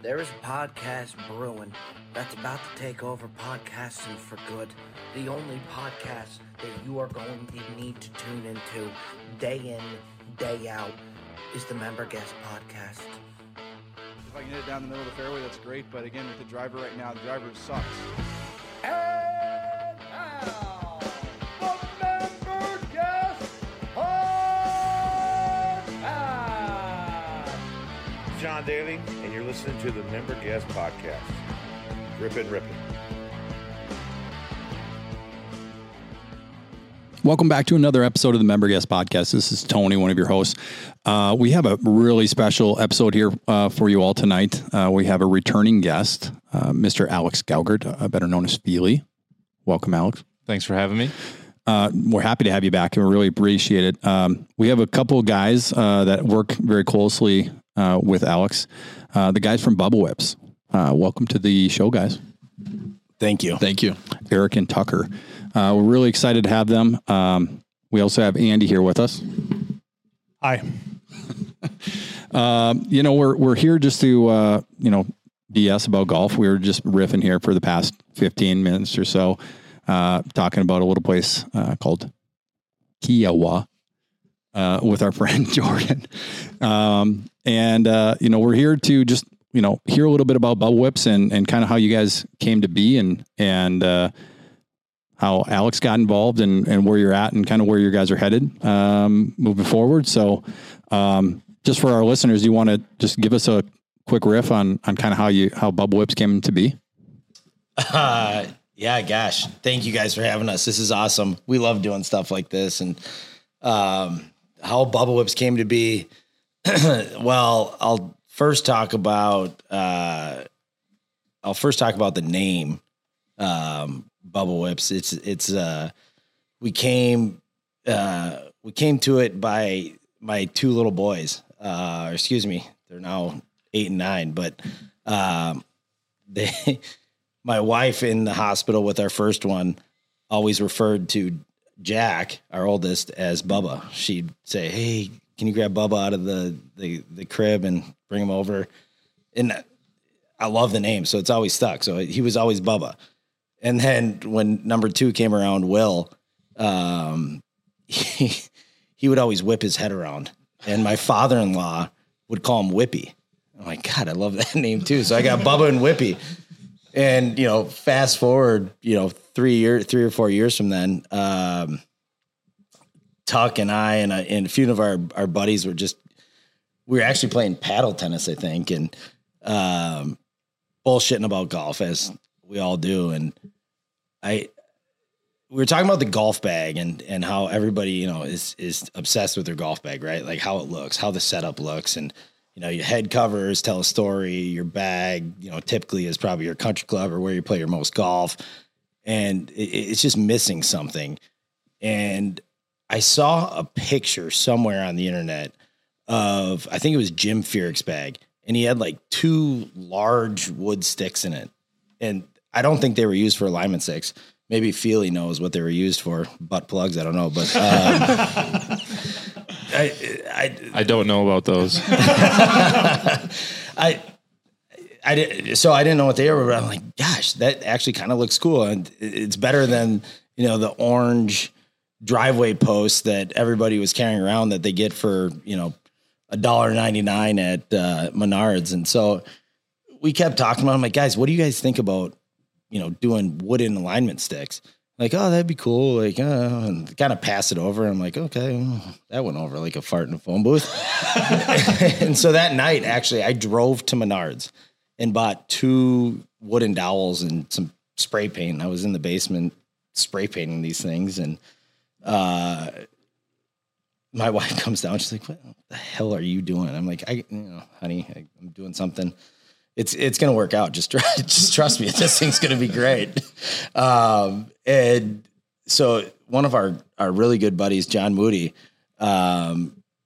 There is a podcast brewing that's about to take over podcasting for good. The only podcast that you are going to need to tune into day in, day out is the Member Guest Podcast. If I can hit it down the middle of the fairway, that's great. But again, with the driver right now, the driver sucks. And now, the Member Guest Podcast. John Daly, and you're listening to the Member Guest Podcast. Rippin'. Welcome back to another episode of the Member Guest Podcast. This is Tony, one of your hosts. We have a really special episode here for you all tonight. We have a returning guest, Mr. Alex Gaugert, better known as Feely. Welcome, Alex. Thanks for having me. We're happy to have you back, and we really appreciate it. We have a couple of guys that work very closely with Alex. The guys from Bubba Whips. Welcome to the show, guys. Thank you. Thank you. Eric and Tucker. We're really excited to have them. We also have Andy here with us. Hi. We're here just to, BS about golf. We were just riffing here for the past 15 minutes or so, talking about a little place called Kiowa with our friend Jordan. We're here to just, hear a little bit about Bubba Whips and kind of how you guys came to be and how Alex got involved and where you're at and kind of where you guys are headed moving forward. So just for our listeners, do you want to just give us a quick riff on kind of how Bubba Whips came to be? Yeah, gosh. Thank you guys for having us. This is awesome. We love doing stuff like this. And how Bubba Whips came to be, well, I'll first talk about the name Bubba Whips. It's we came to it by my two little boys. They're now 8 and 9, but my wife in the hospital with our first one always referred to Jack, our oldest, as Bubba. She'd say, "Hey, can you grab Bubba out of the crib and bring him over?" And I love the name, so it's always stuck. So he was always Bubba. And then when number 2 came around, Will, he would always whip his head around. And my father-in-law would call him Whippy. I'm like, God, I love that name too. So I got Bubba and Whippy. And, fast forward, 3 or 4 years from then, Tuck and I and a few of our buddies we were actually playing paddle tennis, I think, and bullshitting about golf as we all do. And we were talking about the golf bag and how everybody, is obsessed with their golf bag, right? Like how it looks, how the setup looks. And, your head covers tell a story, your bag, typically is probably your country club or where you play your most golf. And it's just missing something. And I saw a picture somewhere on the internet of, I think it was Jim Furyk's bag. And he had like 2 large wood sticks in it. And I don't think they were used for alignment sticks. Maybe Feely knows what they were used for. Butt plugs, I don't know. But I don't know about those. I didn't know what they were, but I'm like, gosh, that actually kind of looks cool. And it's better than, the orange driveway posts that everybody was carrying around that they get for, $1.99 at Menards. And so we kept talking about it. I'm like, guys, what do you guys think about, doing wooden alignment sticks? Like, oh, that'd be cool. Like, and kind of pass it over. I'm like, okay, that went over like a fart in a phone booth. And so that night, actually, I drove to Menards and bought 2 wooden dowels and some spray paint. I was in the basement spray painting these things. And my wife comes down. She's like, what the hell are you doing? I'm like, honey, I'm doing something. It's going to work out. Just trust me. This thing's going to be great. And so one of our really good buddies, John Moody, I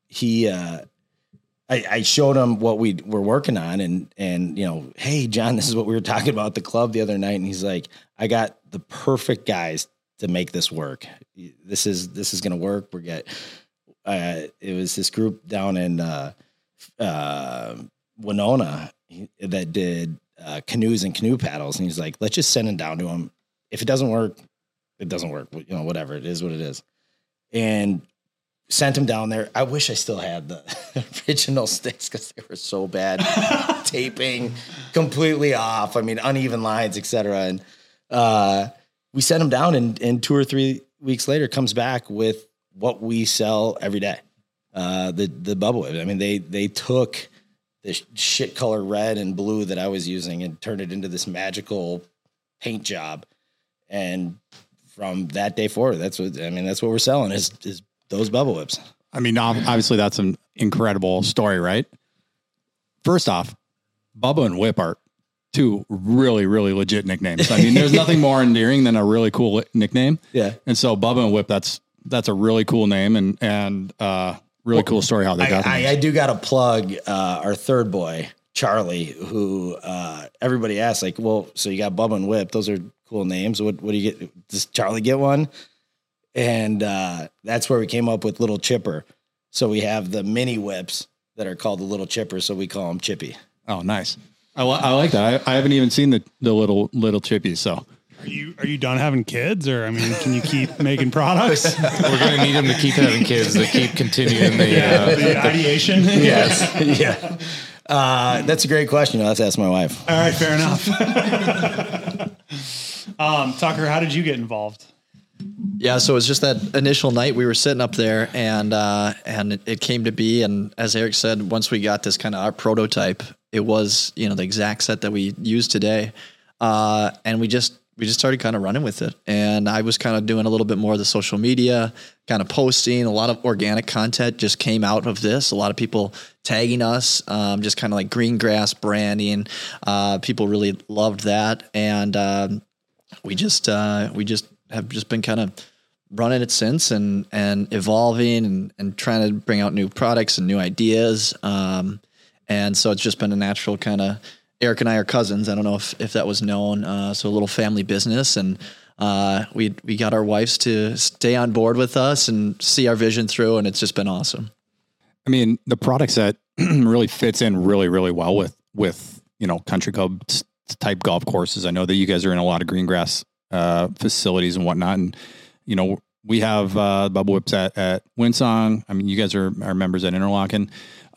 showed him what we were working on and, hey, John, this is what we were talking about at the club the other night. And he's like, I got the perfect guys to make this work. This is going to work. It was this group down in Winona, that did canoes and canoe paddles. And he's like, let's just send it down to him. If it doesn't work, it doesn't work. You know, whatever, it is what it is. And sent him down there. I wish I still had the original sticks because they were so bad. Taping completely off. I mean, uneven lines, etc. And we sent him down, and 2 or 3 weeks later comes back with what we sell every day. The bubble whip. I mean, they took the shit color red and blue that I was using and turned it into this magical paint job. And from that day forward, that's what we're selling is those bubble whips. I mean, obviously that's an incredible story, right? First off, Bubba and Whip are two really, really legit nicknames. I mean, there's nothing more endearing than a really cool nickname. Yeah. And so Bubba and Whip, that's a really cool name and really cool story how they got them. I do got to plug our third boy, Charlie, who everybody asks, like, well, so you got Bubba and Whip. Those are cool names. What do you get? Does Charlie get one? And that's where we came up with Little Chipper. So we have the mini whips that are called the Little Chipper, so we call them Chippy. Oh, nice. I like that. I haven't even seen the little chippies. So are you done having kids, or I mean, can you keep making products? We're going to need them to keep having kids to keep continuing the ideation. Yes, yeah. That's a great question. I'll have to ask my wife. All right, fair enough. Tucker, how did you get involved? Yeah, so it was just that initial night we were sitting up there, and it came to be. And as Eric said, once we got this kind of our prototype, it was the exact set that we use today, and we just started kind of running with it. And I was kind of doing a little bit more of the social media, kind of posting. A lot of organic content just came out of this. A lot of people tagging us, just kind of like green grass branding. People really loved that, and we just have just been kind of running it since and evolving and trying to bring out new products and new ideas. And so it's just been a natural kind of, Eric and I are cousins. I don't know if that was known. So a little family business, and we got our wives to stay on board with us and see our vision through. And it's just been awesome. I mean, the product set really fits in really, really well with country club type golf courses. I know that you guys are in a lot of green grass facilities and whatnot. And, we have Bubba Whips at Winsong. I mean, you guys are members at Interlaken.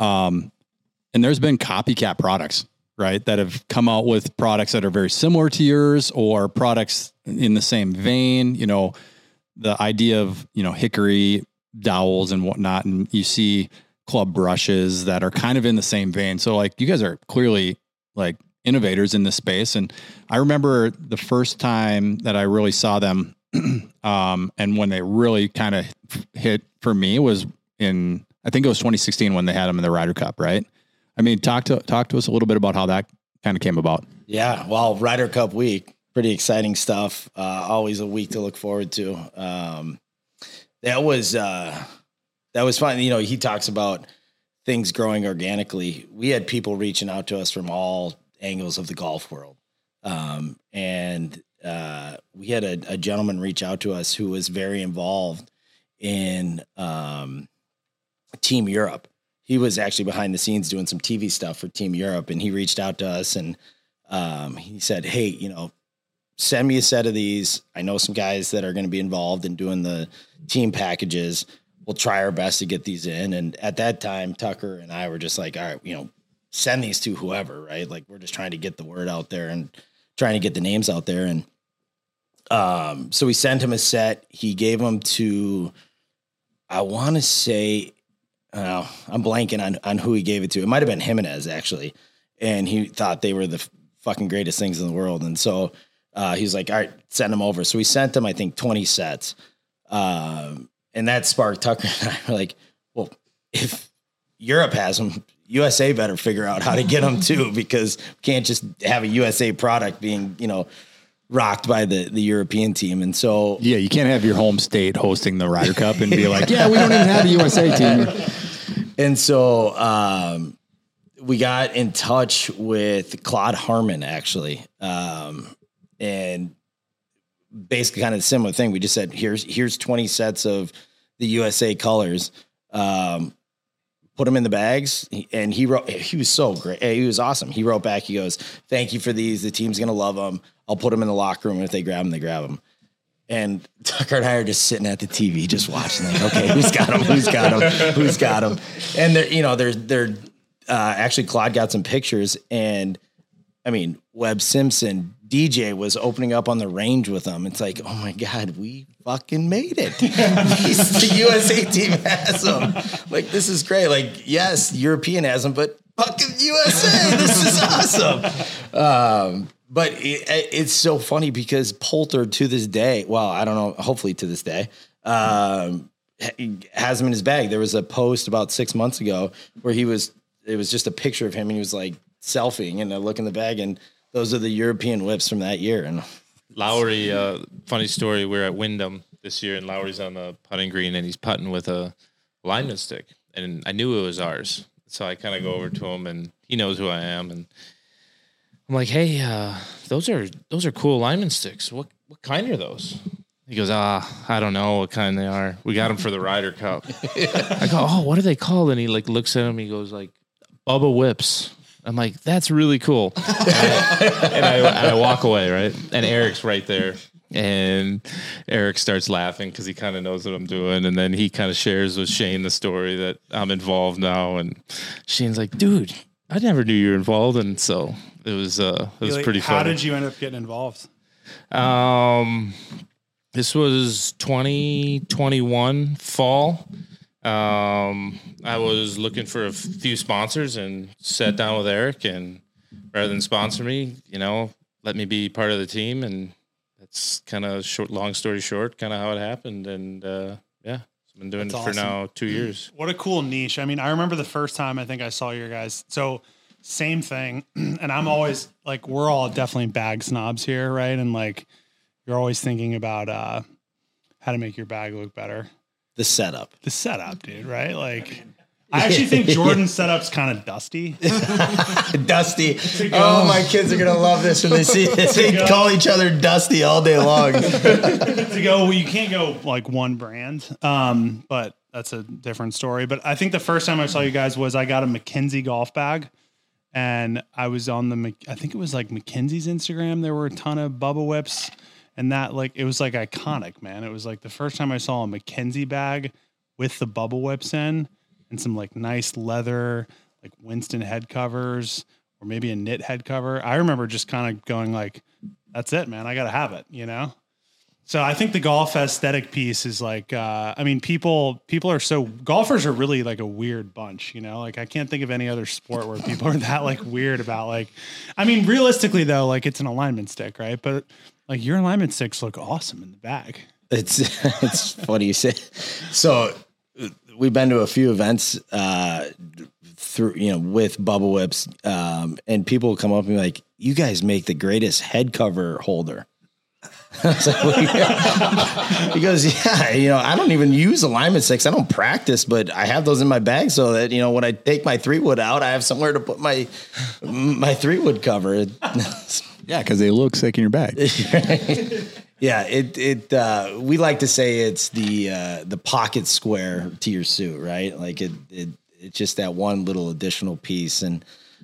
And there's been copycat products, right, that have come out with products that are very similar to yours or products in the same vein. The idea of, hickory dowels and whatnot. And you see club brushes that are kind of in the same vein. So like you guys are clearly like innovators in this space. And I remember the first time that I really saw them, and when they really kind of hit for me was in, I think it was 2016 when they had them in the Ryder Cup, right? I mean, talk to us a little bit about how that kind of came about. Yeah, well, Ryder Cup week, pretty exciting stuff. Always a week to look forward to. That was fun. He talks about things growing organically. We had people reaching out to us from all angles of the golf world. And we had a gentleman reach out to us who was very involved in Team Europe. He was actually behind the scenes doing some TV stuff for Team Europe, and he reached out to us and he said, hey, send me a set of these. I know some guys that are going to be involved in doing the team packages. We'll try our best to get these in. And at that time, Tucker and I were just like, all right, send these to whoever, right? Like we're just trying to get the word out there and trying to get the names out there. And so we sent him a set. He gave them to, I want to say, I'm blanking on who he gave it to. It might've been Jimenez actually. And he thought they were the fucking greatest things in the world. And so he was like, all right, send them over. So we sent them, I think 20 sets. And that sparked Tucker and I were like, well, if Europe has them, USA better figure out how to get them too, because we can't just have a USA product being, rocked by the European team. And so, yeah, you can't have your home state hosting the Ryder Cup and be like, yeah, we don't even have a USA team. And so, we got in touch with Claude Harmon actually. And basically kind of a similar thing. We just said, here's 20 sets of the USA colors. put them in the bags. And he was so great. He was awesome. He wrote back. He goes, "Thank you for these. The team's going to love them. I'll put them in the locker room. And if they grab them, they grab them." And Tucker and I are just sitting at the TV, just watching, like, okay, who's got them? Who's got them? Who's got them? And they're actually Claude got some pictures, and I mean, Webb Simpson, DJ was opening up on the range with them. It's like, oh my God, we fucking made it. The USA team has them. Like, this is great. Like, yes, European has them, but fucking USA, this is awesome. But it's so funny because Poulter to this day, well, I don't know, hopefully to this day, has him in his bag. There was a post about 6 months ago where it was just a picture of him and he was like selfieing, and I look in the bag and those are the European whips from that year. And Lowry, funny story, we're at Wyndham this year and Lowry's on the putting green and he's putting with a lineman stick. And I knew it was ours. So I kind of go over to him and he knows who I am. And I'm like, "Hey, those are cool lineman sticks. What kind are those?" He goes, "I don't know what kind they are. We got them for the Ryder Cup." I go, "Oh, what are they called?" And he like looks at them. He goes like, "Bubba Whips." I'm like, "That's really cool." and I walk away, right? And Eric's right there. And Eric starts laughing because he kind of knows what I'm doing. And then he kind of shares with Shane the story that I'm involved now. And Shane's like, "Dude, I never knew you were involved." And so it was pretty funny. How did you end up getting involved? This was 2021 fall. I was looking for a few sponsors and sat down with Eric, and rather than sponsor me, let me be part of the team. And that's kind of long story short, kind of how it happened. And, I've been doing it for now 2 years. What a cool niche. I mean, I remember the first time I think I saw your guys. So same thing. And I'm always like, we're all definitely bag snobs here. Right. And like, you're always thinking about, how to make your bag look better. The setup, dude. Right. Like, I actually think Jordan's setup's kind of dusty. Dusty. Oh, my kids are going to love this when they see this. They call each other Dusty all day long. You can't go like one brand. But that's a different story. But I think the first time I saw you guys was I got a McKenzie golf bag, and I was on I think it was like McKenzie's Instagram. There were a ton of Bubba Whips, and that like, it was like iconic, man. It was like the first time I saw a McKenzie bag with the Bubba Whips in, and some like nice leather, like Winston head covers, or maybe a knit head cover. I remember just kind of going like, "That's it, man. I got to have it," So I think the golf aesthetic piece is like, golfers are really like a weird bunch, like I can't think of any other sport where people are that like weird about like, I mean, realistically though, like it's an alignment stick, right? But like your alignment sticks look awesome in the bag. It's funny you say. So we've been to a few events with Bubba Whips, and people will come up and be like, "You guys make the greatest head cover holder." I was like, "Well, yeah." He goes, "Yeah, I don't even use alignment sticks. I don't practice, but I have those in my bag so that when I take my 3-wood out, I have somewhere to put my 3-wood cover." Yeah, because they look sick in your bag. Yeah, we like to say it's the pocket square to your suit, right? Like it's just that one little additional piece. And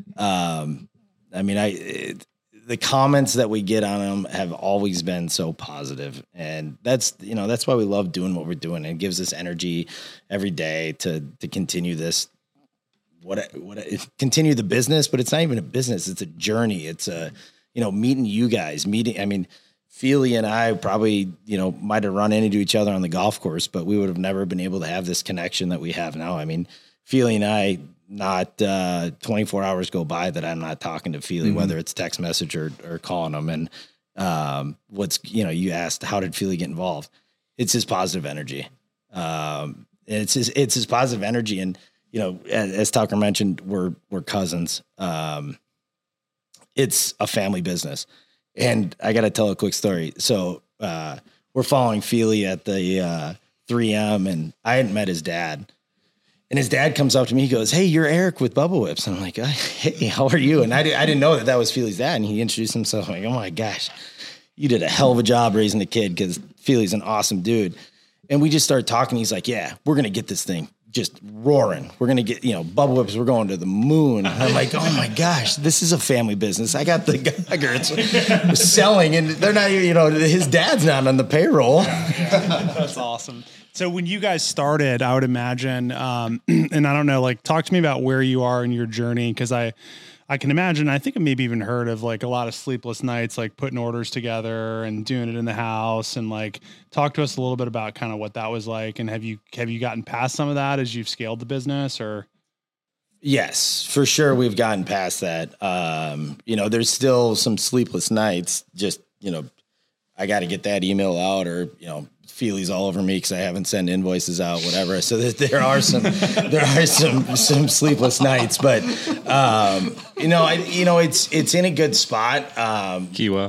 the comments that we get on them have always been so positive, and that's why we love doing what we're doing. It gives us energy every day to continue this. Continue the business, but it's not even a business; it's a journey. It's meeting you guys, Feely and I probably, might have run into each other on the golf course, but we would have never been able to have this connection that we have now. Feely and I, not 24 hours go by that I'm not talking to Feely, whether it's text message or calling him. And you asked, how did Feely get involved? It's his positive energy. It's his positive energy. And, as Tucker mentioned, we're cousins. It's a family business. And I got to tell a quick story. So we're following Feely at the 3M, and I hadn't met his dad. And his dad comes up to me. He goes, "Hey, you're Eric with Bubba Whips." And I'm like, "Hey, how are you?" And I didn't know that was Feely's dad. And he introduced himself. I'm like, "Oh, my gosh, you did a hell of a job raising a kid, because Feely's an awesome dude." And we just started talking. He's like, "Yeah, we're going to get this thing. just roaring. We're going to get, Bubble Whips. We're going to the moon. And I'm like, oh my gosh, this is a family business. I got the Goggerts selling, and they're not, his dad's not on the payroll. That's awesome. So when you guys started, I would imagine, and I don't know, like, talk to me about where you are in your journey. Cause I can imagine, I think I maybe even heard of like a lot of sleepless nights, like putting orders together and doing it in the house, and like talk to us a little bit about kind of what that was like. And have you gotten past some of that as you've scaled the business, or? Yes, for sure. We've gotten past that. There's still some sleepless nights. Just, I got to get that email out, or, feelies all over me because I haven't sent invoices out, whatever. So there are some sleepless nights, but it's in a good spot. Kiwa.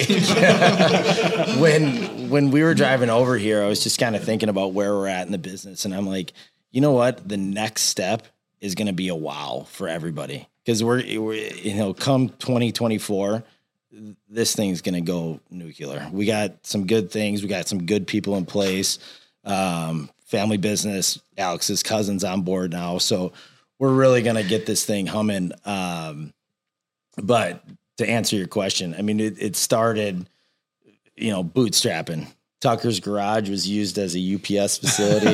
When we were driving over here, I was just kind of thinking about where we're at in the business, and I'm like, you know what? The next step is going to be a wow for everybody, because we're come 2024. This thing's going to go nuclear. We got some good things. We got some good people in place. Family business. Alex's cousin's on board now. So we're really going to get this thing humming. But to answer your question, I mean, it started, bootstrapping. Tucker's garage was used as a UPS facility.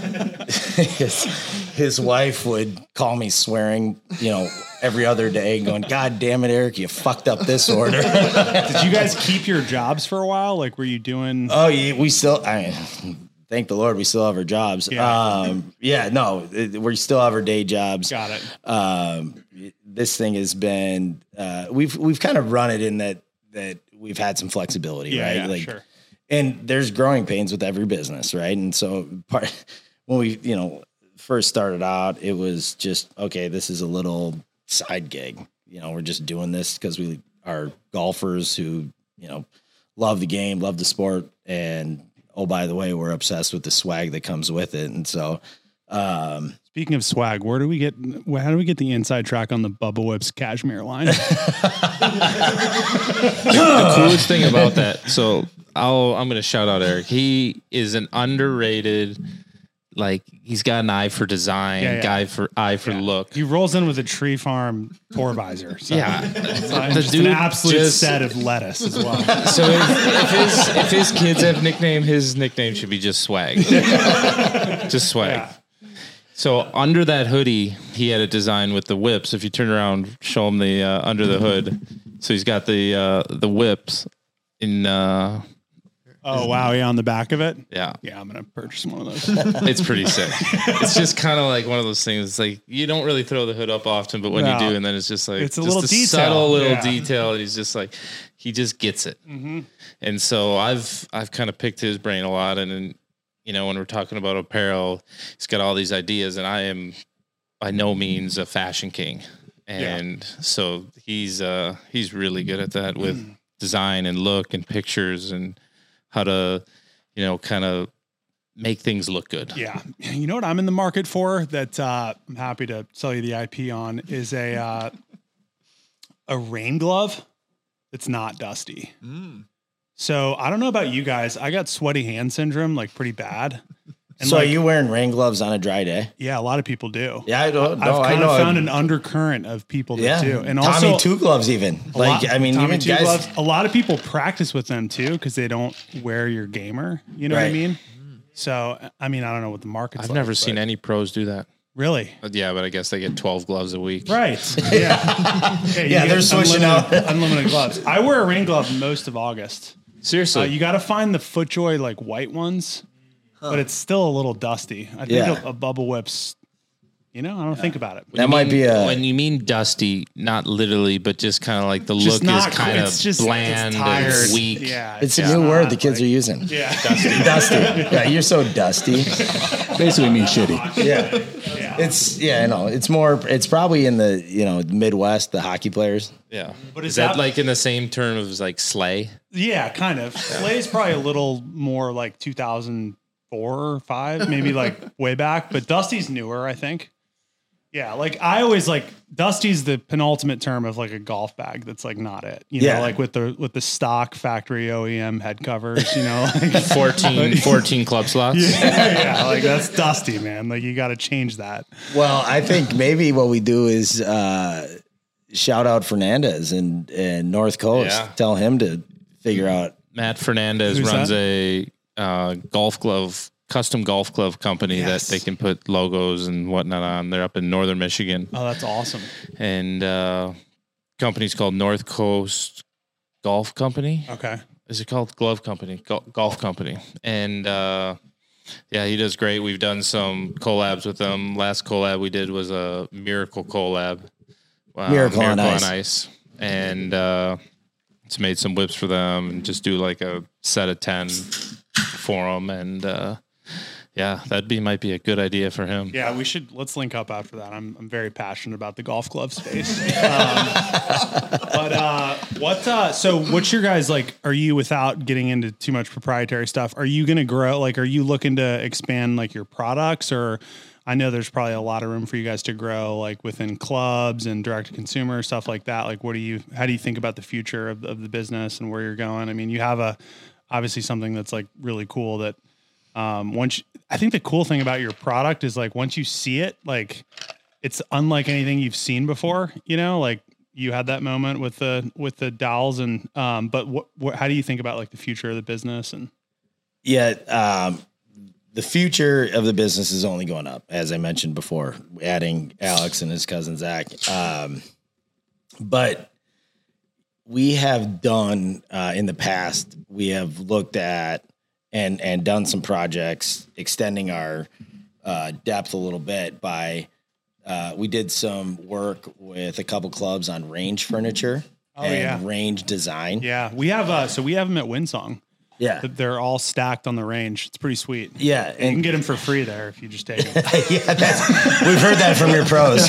His wife would call me swearing, every other day, going, God damn it, Eric, you fucked up this order. Did you guys keep your jobs for a while? Like, were you doing? Oh, yeah, we still, thank the Lord, we still have our jobs. Yeah. We still have our day jobs. Got it. This thing has been, we've kind of run it in that we've had some flexibility, right? Yeah, sure. And there's growing pains with every business, right? And so when we, first started out, it was just, okay, this is a little side gig. We're just doing this because we are golfers who, love the game, love the sport. And, oh, by the way, we're obsessed with the swag that comes with it. And so, speaking of swag, how do we get the inside track on the Bubba Whips cashmere line? The coolest thing about that, so I'm going to shout out Eric. He is an underrated, like, he's got an eye for design, eye for look. He rolls in with a Tree Farm tour visor. So The dude, an absolute set of lettuce as well. So if his kids have nickname, his nickname should be just swag. Just swag. Yeah. So under that hoodie, he had a design with the whips. If you turn around, show him the under the hood. So he's got the whips in. Oh wow! Yeah, on the back of it. Yeah, I'm gonna purchase one of those. It's pretty sick. It's just kind of like one of those things. It's like you don't really throw the hood up often, but when you do, and then it's just like it's a just little detail. Subtle little detail. And he's just like he just gets it. Mm-hmm. And so I've kind of picked his brain a lot, and when we're talking about apparel, he's got all these ideas, and I am by no means a fashion king, and so he's really good at that with design and look and pictures and how to, kind of make things look good. Yeah. You know what I'm in the market for that I'm happy to sell you the IP on is a rain glove that's not dusty. So I don't know about you guys. I got sweaty hand syndrome, like pretty bad. And so are you wearing rain gloves on a dry day? Yeah, a lot of people do. Yeah, I don't know. I've kind of found an undercurrent of people that do. And Tommy also two gloves even. Tommy two gloves. A lot of people practice with them too because they don't wear your gamer. You know what I mean? So, I don't know what the market's like. I've never seen any pros do that. Really? But I guess they get 12 gloves a week. Right. Yeah. They're switching out unlimited gloves. I wear a rain glove most of August. Seriously. You got to find the FootJoy like white ones. But it's still a little dusty. I think a Bubble Whip's, I don't think about it. When you mean dusty, not literally, but just kind of like the look is kind of bland and weak. Yeah, it's a new word the kids are using. Yeah. Dusty. Yeah, you're so dusty. Basically means shitty. Yeah. It's probably in the, Midwest, the hockey players. Yeah. But is that like in the same term as like slay? Yeah, kind of. Slay's probably a little more like 2004 or 5, maybe like way back, but Dusty's newer, I think. Yeah, like I always like Dusty's the penultimate term of like a golf bag. That's like not it. You Yeah. know, like with the stock factory OEM head covers. You know, like 14 club slots. yeah, like that's Dusty, man. Like you got to change that. Well, I think maybe what we do is shout out Fernandez in North Coast. Yeah. Tell him to figure out. Matt Fernandez Who's runs that? a custom golf glove company Yes. that they can put logos and whatnot on. They're up in northern Michigan. Oh, that's awesome. And company's called North Coast Golf Company. Okay. Is it called Glove Company? Golf Company. And yeah, he does great. We've done some collabs with them. Last collab we did was a Miracle collab. Miracle on Ice. And it's made some whips for them and just do like a set of 10 for them. And yeah, might be a good idea for him. Yeah, let's link up after that. I'm very passionate about the golf glove space. So what's your guys like, are you, without getting into too much proprietary stuff, are you going to grow, like, are you looking to expand like your products, or I know there's probably a lot of room for you guys to grow like within clubs and direct to consumer stuff like that. Like, how do you think about the future of the business and where you're going? I mean, you have obviously something that's like really cool that, I think the cool thing about your product is like, once you see it, like it's unlike anything you've seen before, you know, like you had that moment with the dowels and, but how do you think about like the future of the business? And Yeah. The future of the business is only going up, as I mentioned before, adding Alex and his cousin, Zach. But we have done, in the past, we have looked at and done some projects extending our depth a little bit by, we did some work with a couple clubs on range furniture range design. Yeah, we have, so we have them at Windsong. Yeah. They're all stacked on the range. It's pretty sweet. Yeah. You can get them for free there if you just take them. Yeah, we've heard that from your pros.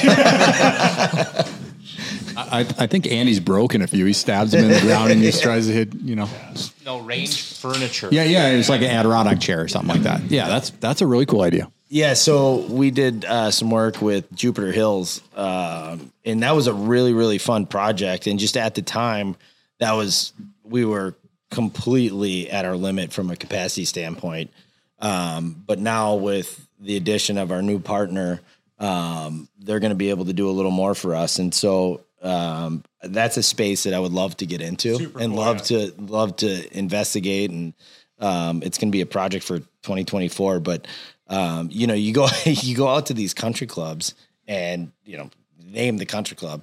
I think Andy's broken a few. He stabs him in the ground and just tries to hit, you know. No, range furniture. Yeah. It's like an Adirondack chair or something like that. Yeah, that's a really cool idea. Yeah, so we did some work with Jupiter Hills, and that was a really, really fun project. And just at the time, we were completely at our limit from a capacity standpoint. But now with the addition of our new partner, they're going to be able to do a little more for us. And so that's a space that I would love to get into. Super and cool, love to investigate. And it's going to be a project for 2024. But you know, you go out to these country clubs and, you know, name the country club,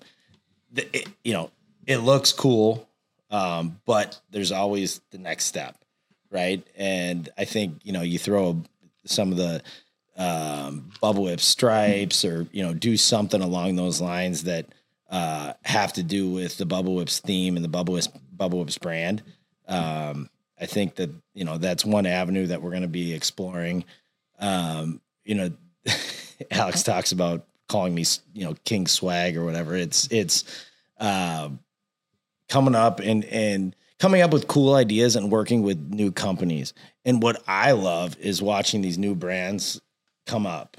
it looks cool. But there's always the next step. Right. And I think, you know, you throw some of the, Bubble Whip stripes or, you know, do something along those lines that, have to do with the Bubble Whips theme and the Bubble Whips brand. I think that, you know, that's one avenue that we're going to be exploring. You know, Alex talks about calling me, you know, King Swag or whatever. It's coming up and coming up with cool ideas and working with new companies. And what I love is watching these new brands come up.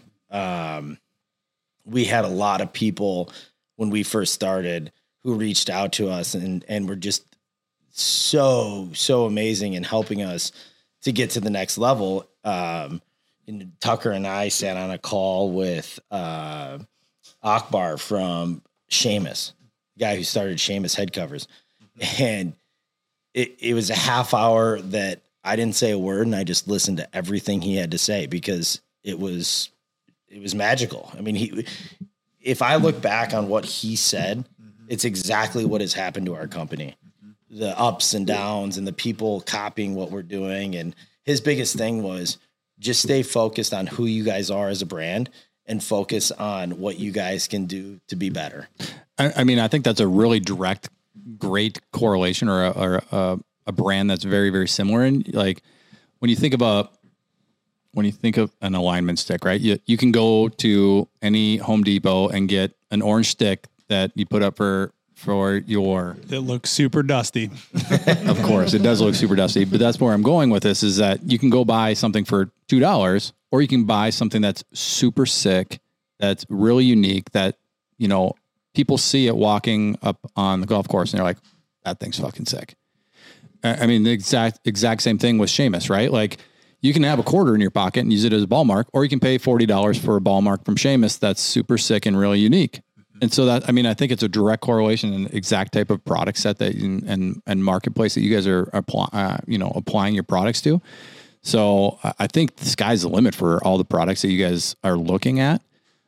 We had a lot of people when we first started who reached out to us and were just so amazing in helping us to get to the next level. And Tucker and I sat on a call with Akbar from Seamus, the guy who started Seamus Head Covers. And it was a half hour that I didn't say a word, and I just listened to everything he had to say because it was magical. I mean, if I look back on what he said, it's exactly what has happened to our company. The ups and downs and the people copying what we're doing. And his biggest thing was just stay focused on who you guys are as a brand and focus on what you guys can do to be better. I mean, I think that's a really direct, great correlation or a brand that's very, very similar. And like when you think of an alignment stick, right? You can go to any Home Depot and get an orange stick that you put up for your. It looks super dusty. Of course, it does look super dusty, but that's where I'm going with this is that you can go buy something for $2 or you can buy something that's super sick that's really unique that, you know, people see it walking up on the golf course and they're like, that thing's fucking sick. I mean, the exact same thing with Seamus, right? Like you can have a quarter in your pocket and use it as a ball mark, or you can pay $40 for a ball mark from Seamus. That's super sick and really unique. And so that, I mean, I think it's a direct correlation and exact type of product set that and marketplace that you guys are applying your products to. So I think the sky's the limit for all the products that you guys are looking at.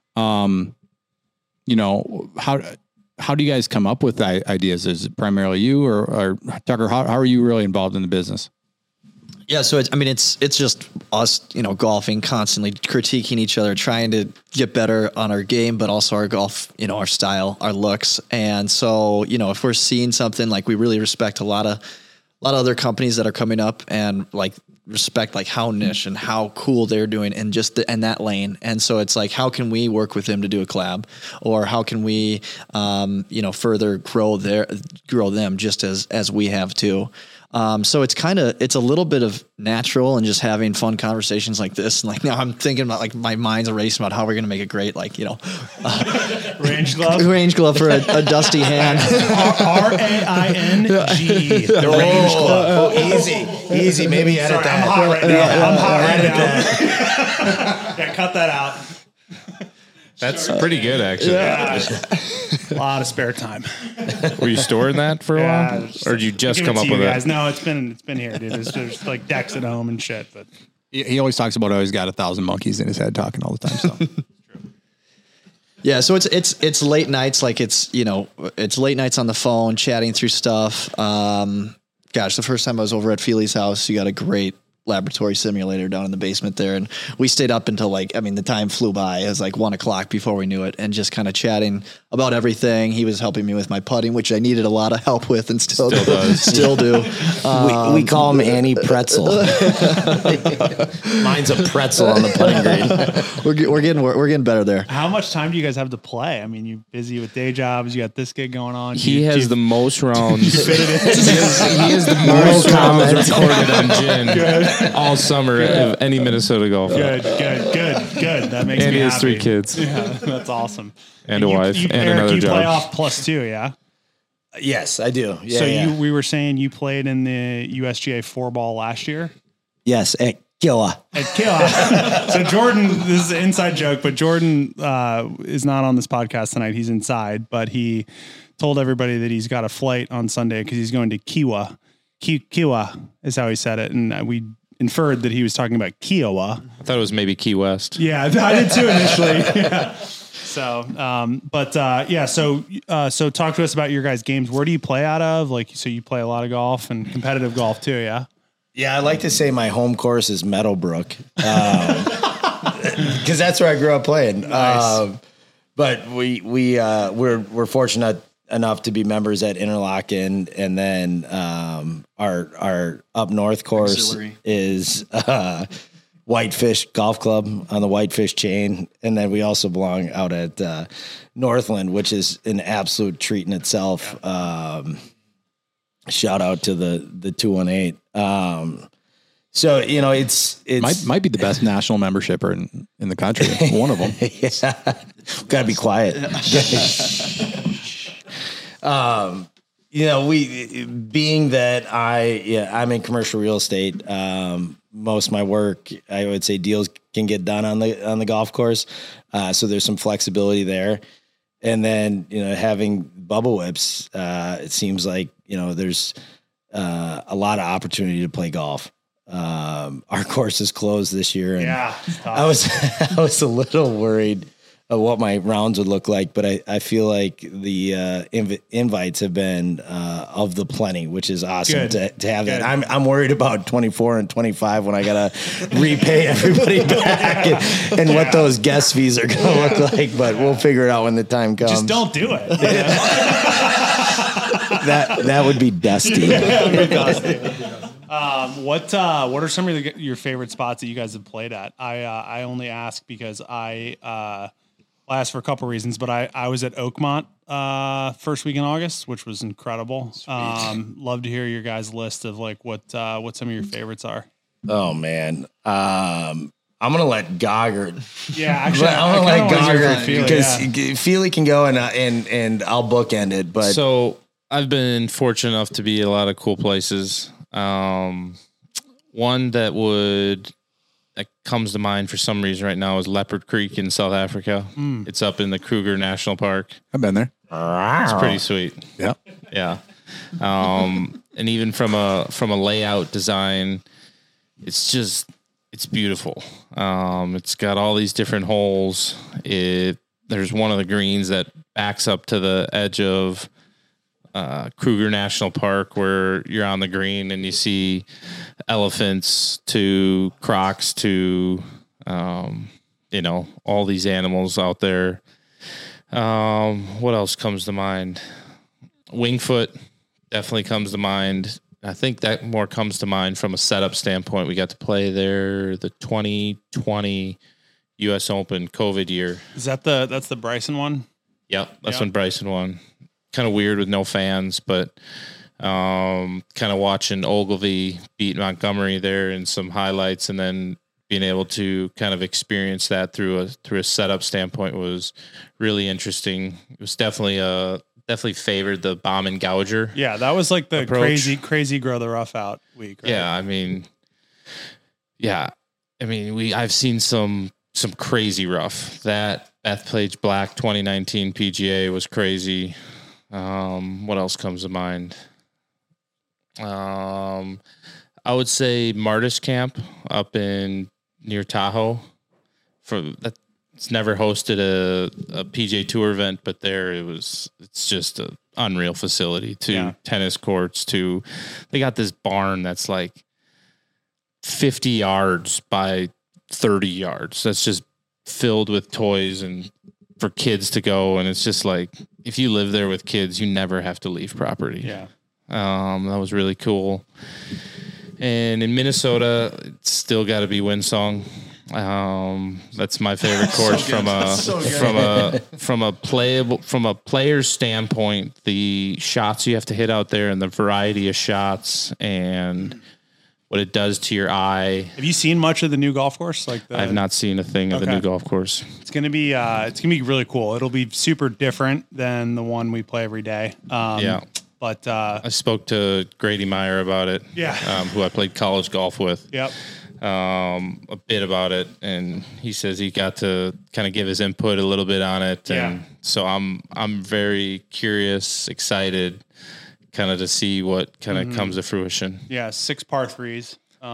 You know, how do you guys come up with ideas? Is it primarily you or Tucker? How are you really involved in the business? Yeah, so it's just us, you know, golfing, constantly critiquing each other, trying to get better on our game, but also our golf, you know, our style, our looks. And so, you know, if we're seeing something, like we really respect a lot of other companies that are coming up and like respect like how niche and how cool they're doing and just in that lane. And so it's like, how can we work with them to do a collab, or how can we, you know, further grow them just as we have too. So it's a little bit of natural and just having fun conversations like this. And like now I'm thinking about like my mind's racing about how we're going to make it great. Like, you know, range glove for a dusty hand. RAING. The range glove. Oh, easy. Maybe edit that. I'm hot right now. Yeah, cut that out. That's pretty good, actually. Yeah. A lot of spare time. Were you storing that for a while, or did you just come up with guys? it? No, it's been here, dude. It's just like decks at home and shit. But he always talks about how he's got 1,000 monkeys in his head talking all the time. So. Yeah, so it's late nights, like it's late nights on the phone, chatting through stuff. Gosh, the first time I was over at Feely's house, you got a great laboratory simulator down in the basement there, and we stayed up until the time flew by. It was like 1 o'clock before we knew it, and just kind of chatting about everything. He was helping me with my putting, which I needed a lot of help with, and still do. We call him Annie Pretzel. Mine's a pretzel on the putting green. We're getting better there. How much time do you guys have to play? I mean, you're busy with day jobs. You got this gig going on. He has the most rounds. He has the most rounds recorded on Gin all summer of any Minnesota golfer. Good. That makes me happy. And he has 3 kids. Yeah, that's awesome. And a wife and Eric, another you job. play off +2, yeah? Yes, I do. Yeah, so we were saying you played in the USGA 4-ball last year? Yes, at Killa. So Jordan, this is an inside joke, but Jordan is not on this podcast tonight. He's inside, but he told everybody that he's got a flight on Sunday because he's going to Kiawah. Kiawah is how he said it, and we inferred that he was talking about Kiawah. I thought it was maybe Key West. Yeah, I did too initially. Yeah. So, so talk to us about your guys' games. Where do you play out of? Like, so you play a lot of golf and competitive golf too, yeah? Yeah, I like to say my home course is Meadowbrook, because that's where I grew up playing. Nice. But we're fortunate enough to be members at Interlaken, and then our up north course Auxiliary. is Whitefish Golf Club on the Whitefish chain, and then we also belong out at Northland, which is an absolute treat in itself. Shout out to the 218. So it's might be the best national membership in the country. One of them. Yeah, gotta be quiet. We being that I'm in commercial real estate. Most of my work, I would say, deals can get done on the golf course. So there's some flexibility there. And then, having bubble whips, it seems like, there's a lot of opportunity to play golf. Our course is closed this year, and I was a little worried of what my rounds would look like, but I feel like the invites have been of the plenty, which is awesome to have that. I'm worried about 24 and 25 when I gotta repay everybody back and what those guest fees are gonna look like, but we'll figure it out when the time comes. Just don't do it. That would be dusty. What are some of your favorite spots that you guys have played at? I only ask because I asked for a couple reasons, but I was at Oakmont first week in August, which was incredible. Love to hear your guys' list of like what some of your favorites are. Oh man, I'm gonna let Gogger. Yeah, actually, I'm gonna let Gogger because because Feely can go and I'll bookend it. But So I've been fortunate enough to be at a lot of cool places. One that comes to mind for some reason right now is Leopard Creek in South Africa. It's up in the Kruger National Park. I've been there. It's pretty sweet. Yeah. Yeah. And even from a layout design, it's beautiful. It's got all these different holes. There's one of the greens that backs up to the edge of Kruger National Park where you're on the green and you see elephants to crocs to, all these animals out there. What else comes to mind? Wingfoot definitely comes to mind. I think that more comes to mind from a setup standpoint. We got to play there the 2020 U.S. Open COVID year. Is that's the Bryson one? Yep, that's when Bryson won. Kind of weird with no fans, but kind of watching Ogilvy beat Montgomery there in some highlights, and then being able to kind of experience that through a setup standpoint was really interesting. It was definitely favored the bomb and gouger. Yeah, that was like the approach. crazy grow the rough out week. Right? Yeah, I've seen some crazy rough. That Bethpage Black 2019 PGA was crazy. What else comes to mind? I would say Martis Camp up near Tahoe. It's never hosted a PGA Tour event, but it's just an unreal facility. Tennis courts they got this barn that's like 50 yards by 30 yards. That's just filled with toys and for kids to go. And it's just like, if you live there with kids, you never have to leave property. Yeah. That was really cool. And in Minnesota, it's still got to be Windsong. That's my favorite course from a player's standpoint. The shots you have to hit out there and the variety of shots and what it does to your eye. Have you seen much of the new golf course? I've not seen a thing of the new golf course. It's gonna be really cool. It'll be super different than the one we play every day. But I spoke to Grady Meyer about it. Yeah. Who I played college golf with. Yep. A bit about it, and he says he got to kind of give his input a little bit on it. And so I'm very curious, excited, kind of to see what kind of comes to fruition. Yeah, 6 par 3s.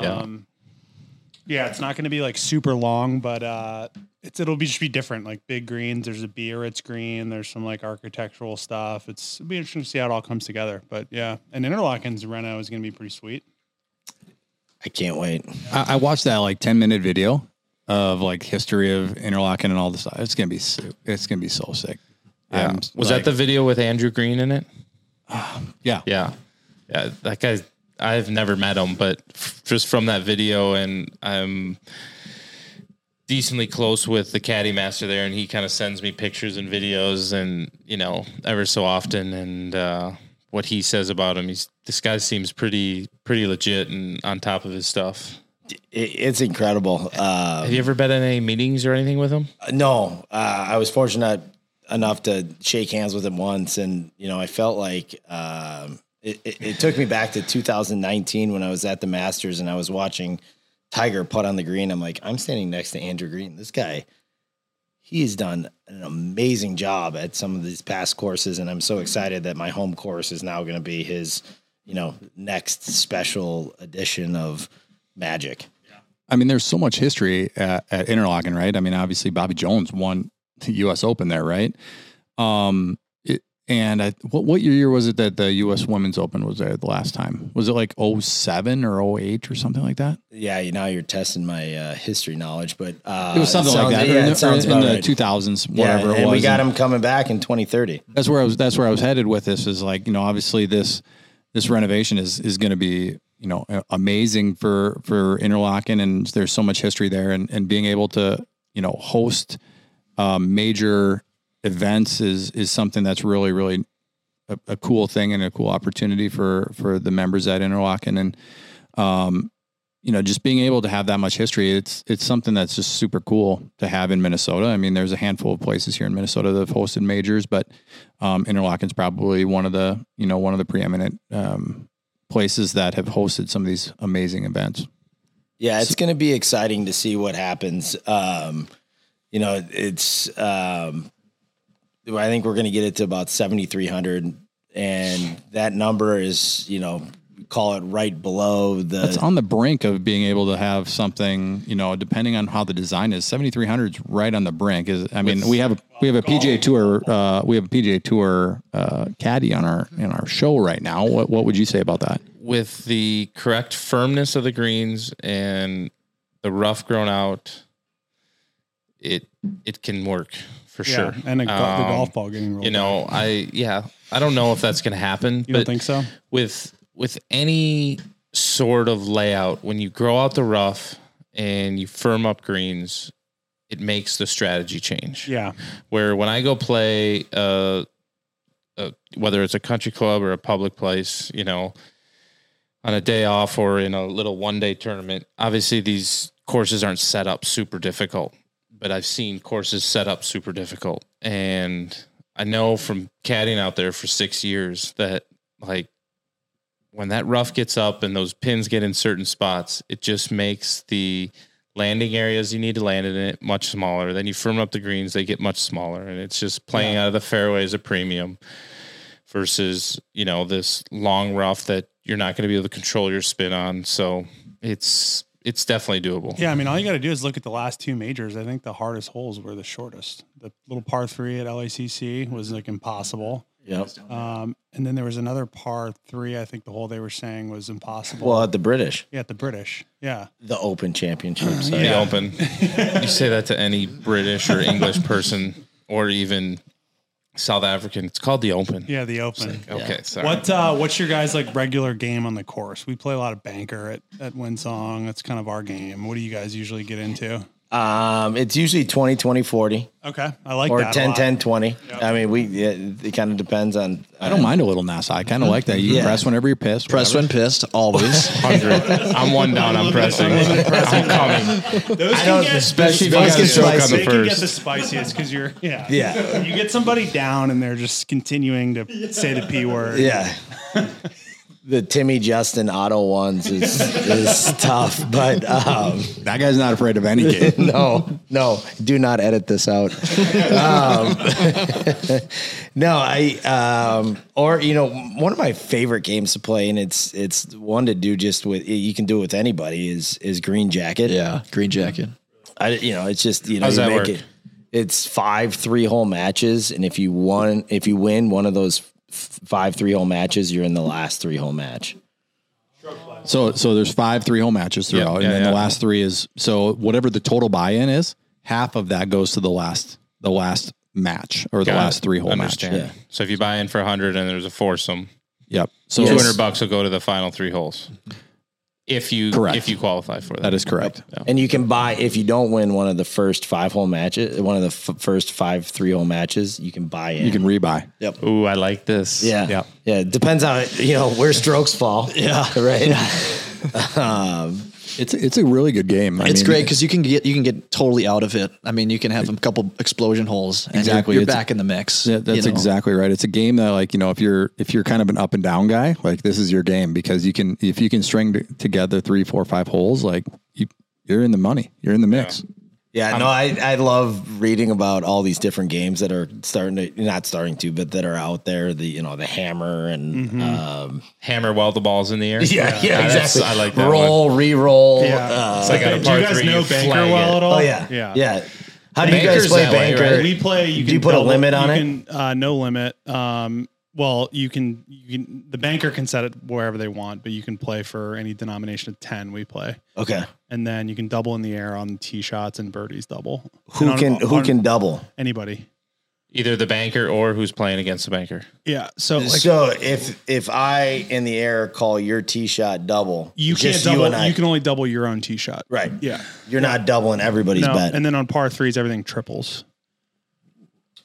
It's not going to be like super long, but it'll just be different. Like big greens. There's a Biarritz green. There's some like architectural stuff. It'll be interesting to see how it all comes together. But yeah, and Interlochen's Reno is going to be pretty sweet. I can't wait. I watched that like 10-minute video of like history of Interlachen and all this stuff. It's gonna be so sick. Yeah. Was that the video with Andrew Green in it? Yeah. That guy, I've never met him, but just from that video, and I'm decently close with the caddy master there, and he kind of sends me pictures and videos, and ever so often, and what he says about him, this guy seems pretty legit and on top of his stuff. It's incredible. Have you ever been in any meetings or anything with him? No, I was fortunate enough to shake hands with him once, and I felt like it took me back to 2019 when I was at the Masters and I was watching Tiger putt on the green. I'm like, I'm standing next to Andrew Green. This guy, he has done an amazing job at some of these past courses, and I'm so excited that my home course is now going to be his, next special edition of Magic. I mean, there's so much history at Interlachen, right? I mean, obviously Bobby Jones won the U.S. Open there, right? What year was it that the U.S. Women's Open was there the last time? Was it like 07 or 08 or something like that? Yeah, now you're testing my history knowledge, but it was something like that. Yeah, it sounds in the right. 2000s, whatever it and was. we got him coming back in 2030. That's where I was headed with this. Is like, obviously this renovation is going to be amazing for Interlachen, and there's so much history there, and being able to host major events is something that's really, really a cool thing and a cool opportunity for the members at Interlachen. And, just being able to have that much history, it's something that's just super cool to have in Minnesota. I mean, there's a handful of places here in Minnesota that have hosted majors, but Interlochen's probably one of the preeminent places that have hosted some of these amazing events. Yeah, it's going to be exciting to see what happens. It's I think we're going to get it to about 7,300, and that number is, call it right below That's on the brink of being able to have something, depending on how the design is. 7,300 is right on the brink. We have a PGA Tour caddy on our show right now. What would you say about that? With the correct firmness of the greens and the rough grown out, it can work for sure. And the golf ball getting rolled. I don't know if that's going to happen. You don't think so? With any sort of layout, when you grow out the rough and you firm up greens, it makes the strategy change. Yeah. Where when I go play, whether it's a country club or a public place, on a day off or in a little one-day tournament, obviously these courses aren't set up super difficult, but I've seen courses set up super difficult. And I know from caddying out there for 6 years that, like, when that rough gets up and those pins get in certain spots, it just makes the landing areas you need to land in it much smaller. Then you firm up the greens, they get much smaller. And it's just playing out of the fairways a premium versus, this long rough that you're not going to be able to control your spin on. So it's definitely doable. Yeah, I mean, all you got to do is look at the last two majors. I think the hardest holes were the shortest. The little par 3 at LACC was like impossible. Yep. And then there was another par 3. I think the hole they were saying was impossible. Well, at the British. Yeah, at the British. Yeah. The Open Championship. Sorry. The Open. You say that to any British or English person or even South African. It's called the Open. Yeah, the Open. Like, okay, sorry. What's your guys' like regular game on the course? We play a lot of banker at Winsong. That's kind of our game. What do you guys usually get into? It's usually 20, 20, 40. Okay. I like or that. Or 10, 10, 20. Yep. I mean, it kind of depends on. I don't mind a little NASA. I kind of like that. You can press whenever you're pissed. Press when pissed, always. 100. I'm one down. I'm pressing. I'm coming. Those can get, especially if you those got a stroke on the they can get first. the spiciest because you're You get somebody down and they're just continuing to say the P word. Yeah. The Timmy Justin auto ones is tough, but that guy's not afraid of any game. No, do not edit this out. One of my favorite games to play, and it's one to do just with, you can do it with anybody, is Green Jacket. Yeah, Green Jacket. It's just, How's that work? It's 5 3-hole matches, and if you win one of those 5 3-hole matches, you're in the last 3-hole match. So there's 5 3-hole matches throughout, and then the last 3 is, so whatever the total buy-in is, half of that goes to the last match or the last 3-hole match. Yeah. So if you buy in for 100 and there's a foursome, yep. So $200 will go to the final 3 holes. If you qualify for that. That is correct. Yeah. And you can buy, if you don't win one of the first 5-hole matches, one of the first 5 3-hole matches, you can buy in. You can rebuy. Yep. Ooh, I like this. Yeah. Yep. Yeah. It depends on, where strokes fall. Yeah. Right. It's a really good game. It's great because you can get totally out of it. I mean, you can have a couple explosion holes and you're back in the mix. Yeah, that's exactly right. It's a game that, like, if you're kind of an up and down guy, like, this is your game, because if you can string together 3, 4, 5 holes, like, you're in the money. You're in the mix. Yeah, I love reading about all these different games that are but that are out there. The hammer and hammer while the ball's in the air. Yeah, exactly. I like that. Roll, re-roll. Yeah. It's like on a Do par you guys 3, know you banker flag well it. at all? Oh yeah. Yeah. How do you guys play Banker's that way, banker? right? We play. Do you put a limit on it? No limit. Well, you can. The banker can set it wherever they want, but you can play for any denomination of 10. We play. Okay. And then you can double in the air on tee shots and birdies double. Who can double? Anybody. Either the banker or who's playing against the banker. Yeah. So if I in the air call your tee shot double, you can't double. You can only double your own tee shot. Right. Yeah. You're not doubling everybody's bet. And then on par 3s, everything triples.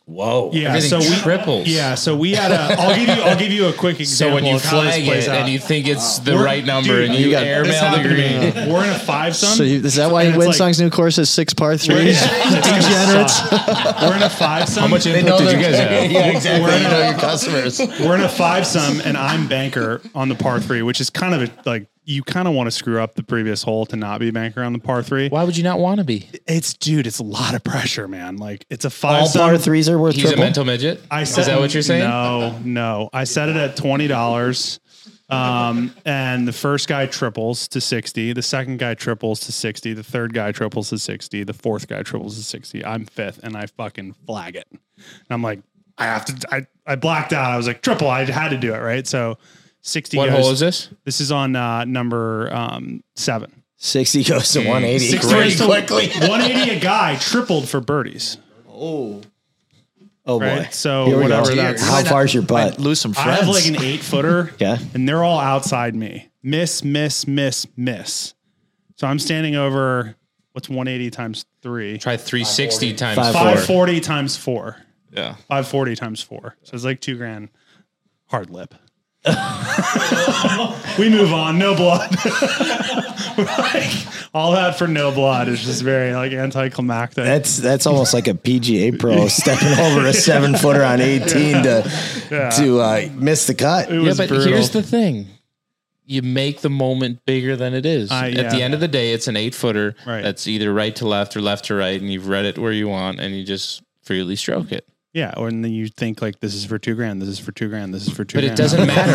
Whoa. Yeah, Everything so we triples. Yeah, so we had a. I'll give you a quick example. So when you of how this flag plays it out. and you think it's the We're- right number dude, and you got- This airmail the happened to green. me. We're in a 5-some. So is that why and it's Windsong's new course is 6 par 3s? Degenerates. We're in a 5-some. How much input did you guys have? Yeah, exactly. We're in You a- know your customers. We're in a 5-some, and I'm banker on the par 3, which is kind of like you kind of want to screw up the previous hole to not be banker on the par 3. Why would you not want to be? It's a lot of pressure, man. Like it's a All 5-some. par 3s are worth He's a triple. mental midget. Is Is that what you're saying? No. I set it at $20. And the first guy triples to 60. The second guy triples to 60. The third guy triples to 60. The fourth guy triples to 60. I'm fifth, and I fucking flag it. And I'm like, I have to. I blacked out. I was like, triple. I had to do it, right? So 60. What goes, hole is this? This is on number 7. 60 goes to 180 60 pretty goes to quickly. 180. A guy tripled for birdies. Oh boy. Right. So Here we whatever go. that's. How far's your butt? Lose some I friends. have like an 8-footer. Okay. And they're all outside me. Miss. So I'm standing over, what's 180 times 3? Try 360 times 540. 4. 540 times 4. Yeah. 540 times 4. So it's like $2,000. Hard lip. We move on. No blood. Like, all that for no blood is just very like anticlimactic. That's almost like a PGA pro stepping over a 7-footer on 18 to miss the cut. It Yeah, was but brutal. here's the thing. You make the moment bigger than it is. At the yeah. end of the day, it's an 8-footer Right. that's either right to left or left to right, and you've read it where you want, and you just freely stroke it. Yeah, or and then you think like this is for $2,000, this is for $2,000, this is for $2,000. But it doesn't matter.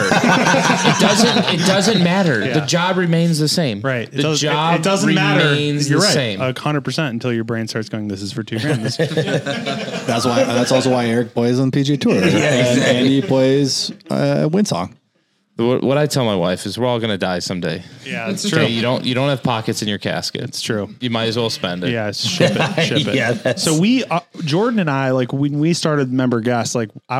It doesn't matter. Yeah. The job remains the same. Right. The job it doesn't matter. remains You're the right. same. 100% until your brain starts going, this is for $2,000. This is for That's also why Eric plays on PGA Tour. And he plays Windsong. What I tell my wife is we're all going to die someday. Yeah, it's Okay, true. you don't have pockets in your casket. It's true. You might as well spend it. Yeah, ship it. Yeah, that's- So we, Jordan and I, like when we started Member Guest, like I'm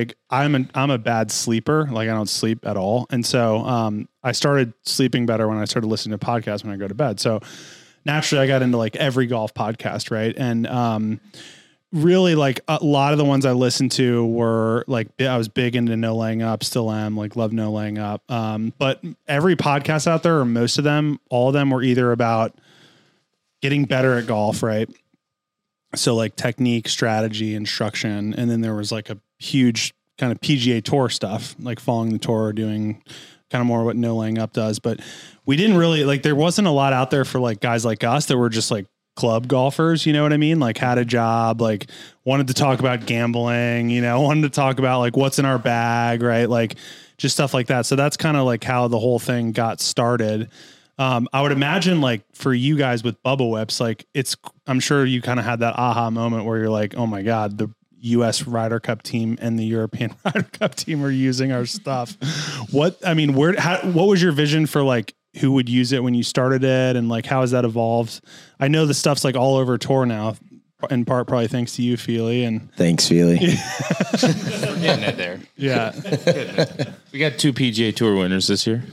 a bad sleeper. Like I don't sleep at all. And so I started sleeping better when I started listening to podcasts when I go to bed. So naturally I got into like every golf podcast. Right. And really like a lot of the ones I listened to were like, I was big into No Laying Up, still am, like love No Laying Up. But every podcast out there, or most of them, all of them were either about getting better at golf, right? So like technique, strategy, instruction. And then there was like a huge kind of PGA Tour stuff, like following the tour, doing kind of more what No Laying Up does. But we didn't really like, there wasn't a lot out there for like guys like us that were just like club golfers, you know what I mean? Like had a job, like wanted to talk about gambling, you know, wanted to talk about like what's in our bag, right? Like just stuff like that. So that's kind of like how the whole thing got started. I would imagine like for you guys with Bubba Whips, like I'm sure you kind of had that aha moment where you're like, oh my God, the US Ryder Cup team and the European Ryder Cup team are using our stuff. What was your vision for like who would use it when you started it, and like how has that evolved? I know the stuff's like all over tour now, in part probably thanks to you, Feely, and Thanks, Feely. We're getting it there. yeah. We got 2 PGA Tour winners this year.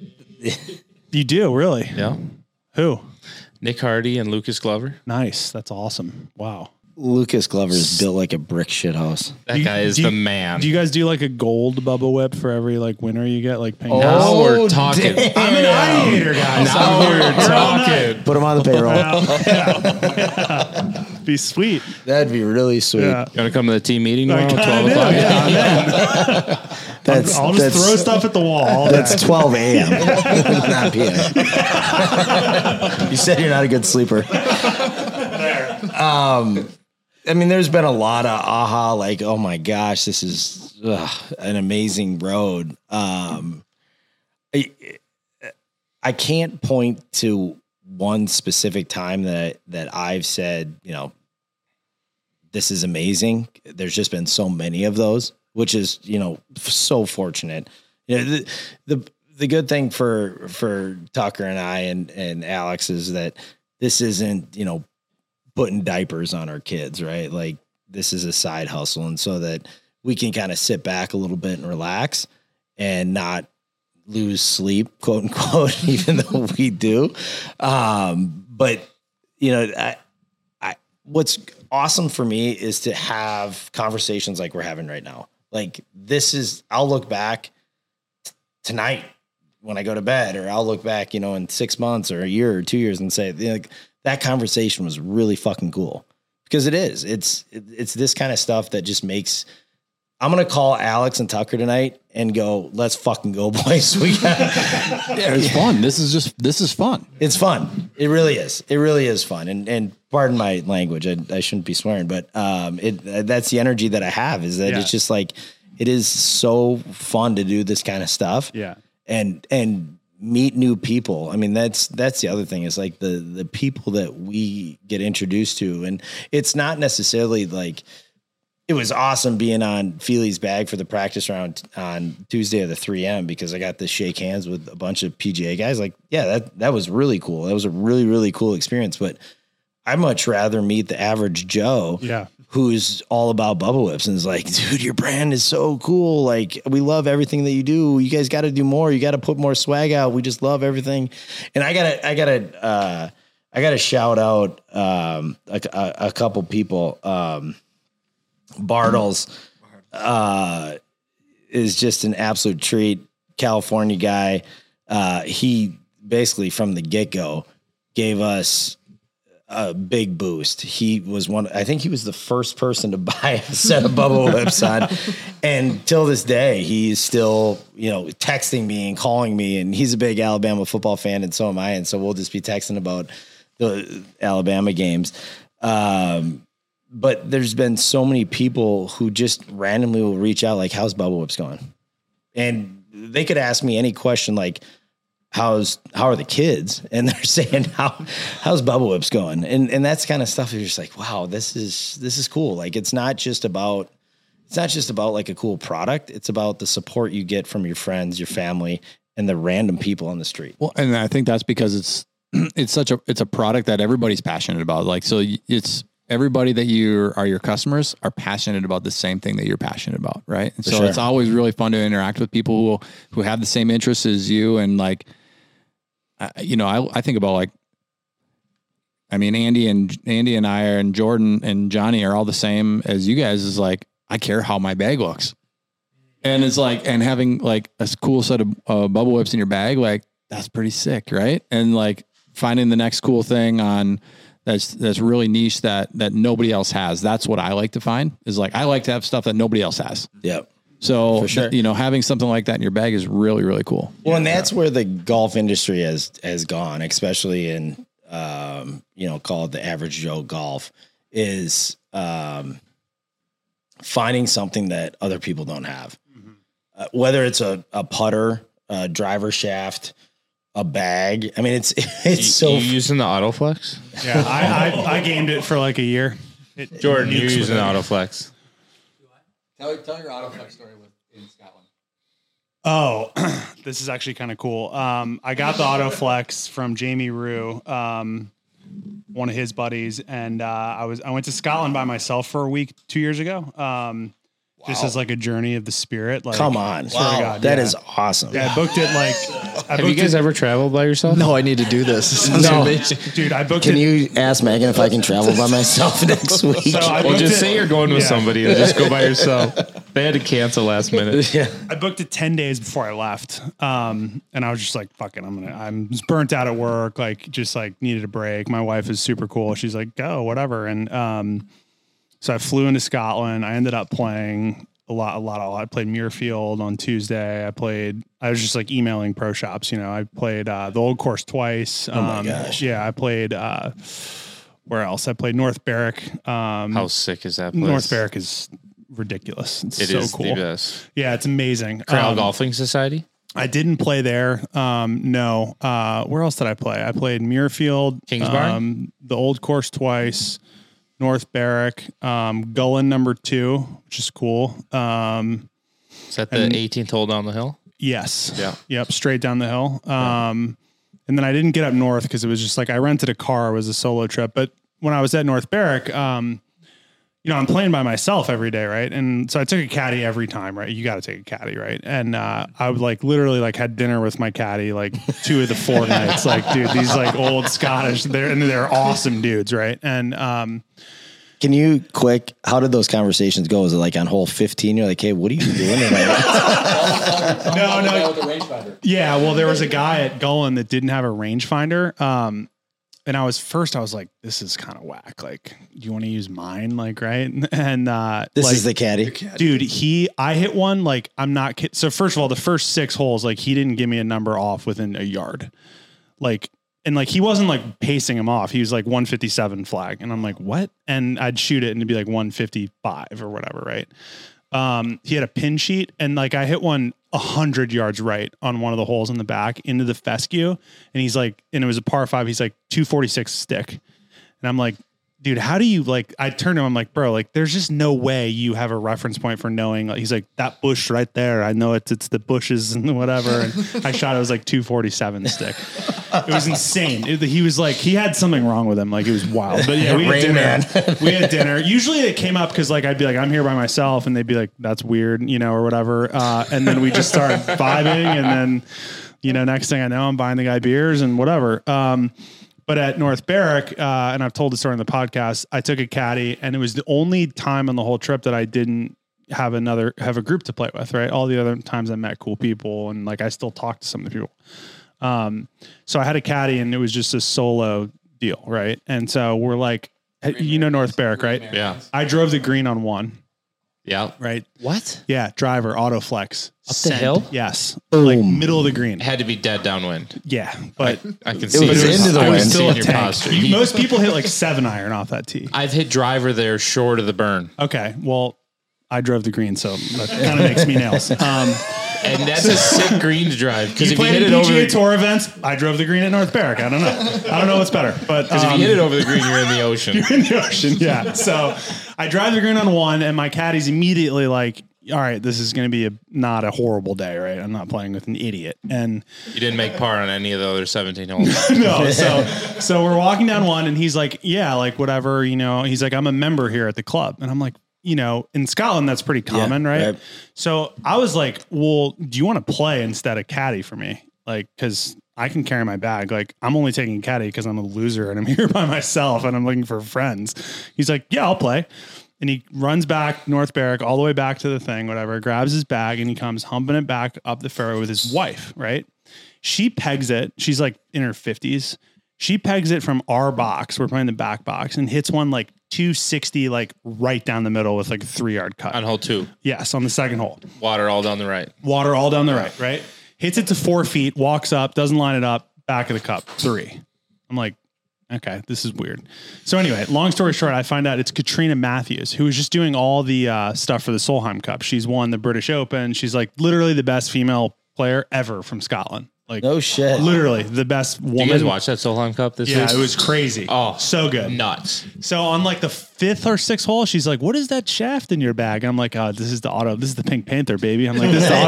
You do, really? Yeah. Who? Nick Hardy and Lucas Glover. Nice. That's awesome. Wow. Lucas Glover is built like a brick shit house. That guy is the man. Do you guys do like a gold Bubba Whip for every like winner you get? Like paying Now we're talking. I'm an ideator, guys. Now we're talking. Put him on the payroll. Yeah. Be sweet. That'd be really sweet. Yeah. You want to come to the team meeting tomorrow? Kinda 12 do, o'clock? yeah. That's I'll just throw stuff at the wall. all That's day. 12 a.m. not p.m. You said you're not a good sleeper. I mean, there's been a lot of aha, like, oh my gosh, this is an amazing road. I can't point to one specific time that I've said, you know, this is amazing. There's just been so many of those, which is, you know, so fortunate. You know, the good thing for Tucker and I and Alex is that this isn't, you know, putting diapers on our kids, right? Like this is a side hustle. And so that we can kind of sit back a little bit and relax and not lose sleep, quote unquote, even though we do. But you know, what's awesome for me is to have conversations like we're having right now. Like I'll look back tonight when I go to bed, or I'll look back, in 6 months or a year or 2 years and say, like, that conversation was really fucking cool, because it is. It's this kind of stuff that just makes. I'm going to call Alex and Tucker tonight and go, let's fucking go, boys. It's fun. This is fun. It's fun. It really is. It really is fun. And pardon my language. I shouldn't be swearing, but that's the energy that I have, is that it's just like, it is so fun to do this kind of stuff. Yeah. And meet new people. I mean, that's the other thing, is like the people that we get introduced to. And it's not necessarily like, it was awesome being on Feely's bag for the practice round on Tuesday of the 3M, because I got to shake hands with a bunch of PGA guys. Like, yeah, that was really cool. That was a really, really cool experience. But I'd much rather meet the average Joe who's all about Bubba Whips and is like, dude, your brand is so cool. Like, we love everything that you do. You guys got to do more. You got to put more swag out. We just love everything. And I gotta shout out a couple people. Bartles is just an absolute treat. California guy. He basically from the get-go gave us a big boost. He was I think he was the first person to buy a set of Bubba Whips on. And till this day, he's still, texting me and calling me, and he's a big Alabama football fan, and so am I. And so we'll just be texting about the Alabama games. But there's been so many people who just randomly will reach out, like, how's Bubba Whips going? And they could ask me any question, like, how are the kids? And they're saying, how's Bubba Whips going? And that's kind of stuff. You're just like, wow, this is cool. Like, it's not just about like a cool product. It's about the support you get from your friends, your family, and the random people on the street. Well, and I think that's because it's a product that everybody's passionate about. Like, so it's everybody that are your customers are passionate about the same thing that you're passionate about. Right. And so it's always really fun to interact with people who have the same interests as you. And like, I think about, like, I mean, Andy and I and Jordan and Johnny are all the same as you guys. Is like, I care how my bag looks. And it's like, and having like a cool set of Bubba Whips in your bag, like, that's pretty sick. Right. And like finding the next cool thing that's really niche that nobody else has. That's what I like to find, is like, I like to have stuff that nobody else has. Yep. So, for sure. Having something like that in your bag is really, really cool. Well, and that's where the golf industry has gone, especially in, called the average Joe golf, is finding something that other people don't have. Mm-hmm. Whether it's a putter, a driver shaft, a bag. I mean, it's so. You using the Autoflex? Yeah, I gamed it for like a year. Jordan, you're using Autoflex. Tell your Autoflex story in Scotland. Oh, this is actually kind of cool. I got the Autoflex from Jamie Rue, one of his buddies, and I went to Scotland by myself for a week 2 years ago. Just as like a journey of the spirit. Like, come on. Wow. God, that is awesome. Yeah, I booked it like. Have you guys ever traveled by yourself? No, I need to do this. This sounds amazing. Dude, I booked Can it. you ask Megan if I can travel by myself next week? So Well, just say you're going with somebody and just go by yourself. They had to cancel last minute. Yeah. I booked it 10 days before I left. And I was just like, fuck it. I'm burnt out at work. Like, just like needed a break. My wife is super cool. She's like, go, whatever. And so I flew into Scotland. I ended up playing a lot. I played Muirfield on Tuesday. I was just like emailing pro shops. I played the Old Course twice. Oh my gosh. Yeah, I played, where else? I played North Berwick. How sick is that place? North Berwick is ridiculous. It's It so is cool. the best. Yeah, it's amazing. Corral Golfing Society? I didn't play there. No. Where else did I play? I played Muirfield, Kingsbarn? the Old Course twice, North Berwick, Gullen number 2, which is cool. Is that the 18th hole down the hill? Yes. Yeah. Yep. Straight down the hill. And then I didn't get up north because it was just like I rented a car. It was a solo trip. But when I was at North Berwick, I'm playing by myself every day, right? And so I took a caddy every time, right? You got to take a caddy, right? And I would like literally like had dinner with my caddy like 2 of the 4 nights. Like, dude, these like old Scottish, they're awesome dudes, right? And Can you how did those conversations go? Was it like on hole 15? You're like, hey, what are you doing tonight? No. Yeah, well, there was a guy at Gullin that didn't have a rangefinder. And I was like, this is kind of whack. Like, do you want to use mine? Like, right. And, this is the caddy. Dude, I hit one, like, I'm not kidding. So first of all, the first 6 holes, like he didn't give me a number off within a yard. Like, and like, he wasn't like pacing him off. He was like 157 flag. And I'm like, what? And I'd shoot it and it'd be like 155 or whatever. Right. He had a pin sheet and like I hit one 100 yards right on one of the holes in the back into the fescue. And he's like, and it was a par 5. He's like 246 stick. And I'm like, dude, how do you like, I turned to him, I'm like, bro, like there's just no way you have a reference point for knowing. Like, he's like, that bush right there. I know it's the bushes and whatever. And I shot, it was like 247 stick. It was insane. He was like, he had something wrong with him. Like it was wild, but yeah, we had dinner. Usually it came up cause like, I'd be like, I'm here by myself and they'd be like, that's weird, or whatever. And then we just started vibing and then, next thing I know, I'm buying the guy beers and whatever. But at North Barrick, and I've told the story in the podcast, I took a caddy and it was the only time on the whole trip that I didn't have a group to play with, right? All the other times I met cool people and like, I still talk to some of the people. So I had a caddy and it was just a solo deal. Right. And so we're like, North Barrick, right? Yeah. I drove the green on 1. Yeah. Right. What? Yeah. Driver, auto flex. Up the hill? Yes. Boom. Like middle of the green. It had to be dead downwind. Yeah. But I can see was into the I wind. was still a seeing your tank. posture. Most people hit like 7-iron off that tee. I've hit driver there short of the burn. Okay. Well, I drove the green, so that kind of makes me nails. And that's a sick green to drive. Because if you hit it PGA over the Tour events, I drove the green at North Barrick. I don't know what's better, but because if you hit it over the green, you're in the ocean. you're in the ocean. Yeah. So I drive the green on 1, and my caddy's immediately like, "All right, this is going to be not a horrible day, right? I'm not playing with an idiot." And You didn't make par on any of the other 17 holes. no, so we're walking down 1, and he's like, "Yeah, like whatever, He's like, "I'm a member here at the club," and I'm like, in Scotland, that's pretty common, right? So I was like, well, do you want to play instead of caddy for me? Like, cause I can carry my bag. Like I'm only taking caddy cause I'm a loser and I'm here by myself and I'm looking for friends. He's like, yeah, I'll play. And he runs back North Barrick all the way back to the thing, whatever, grabs his bag and he comes humping it back up the fairway with his wife, right? She pegs it. She's like in her 50s. She pegs it from our box. We're playing the back box and hits one like 260, like right down the middle with like a 3-yard cut. On hole 2. Yes, on the second hole. Water all down the right. Water all down the right? Hits it to 4 feet, walks up, doesn't line it up, back of the cup, 3. I'm like, okay, this is weird. So anyway, long story short, I find out it's Katrina Matthews, who was just doing all the stuff for the Solheim Cup. She's won the British Open. She's like literally the best female player ever from Scotland. Like, no shit. Literally the best woman. Did you guys watch that Solheim Cup this week? Yeah, it was crazy. Oh, so good. Nuts. So on like the 5th or 6th hole, she's like, what is that shaft in your bag? And I'm like, oh, this is the auto. This is the Pink Panther, baby. I'm like, this is the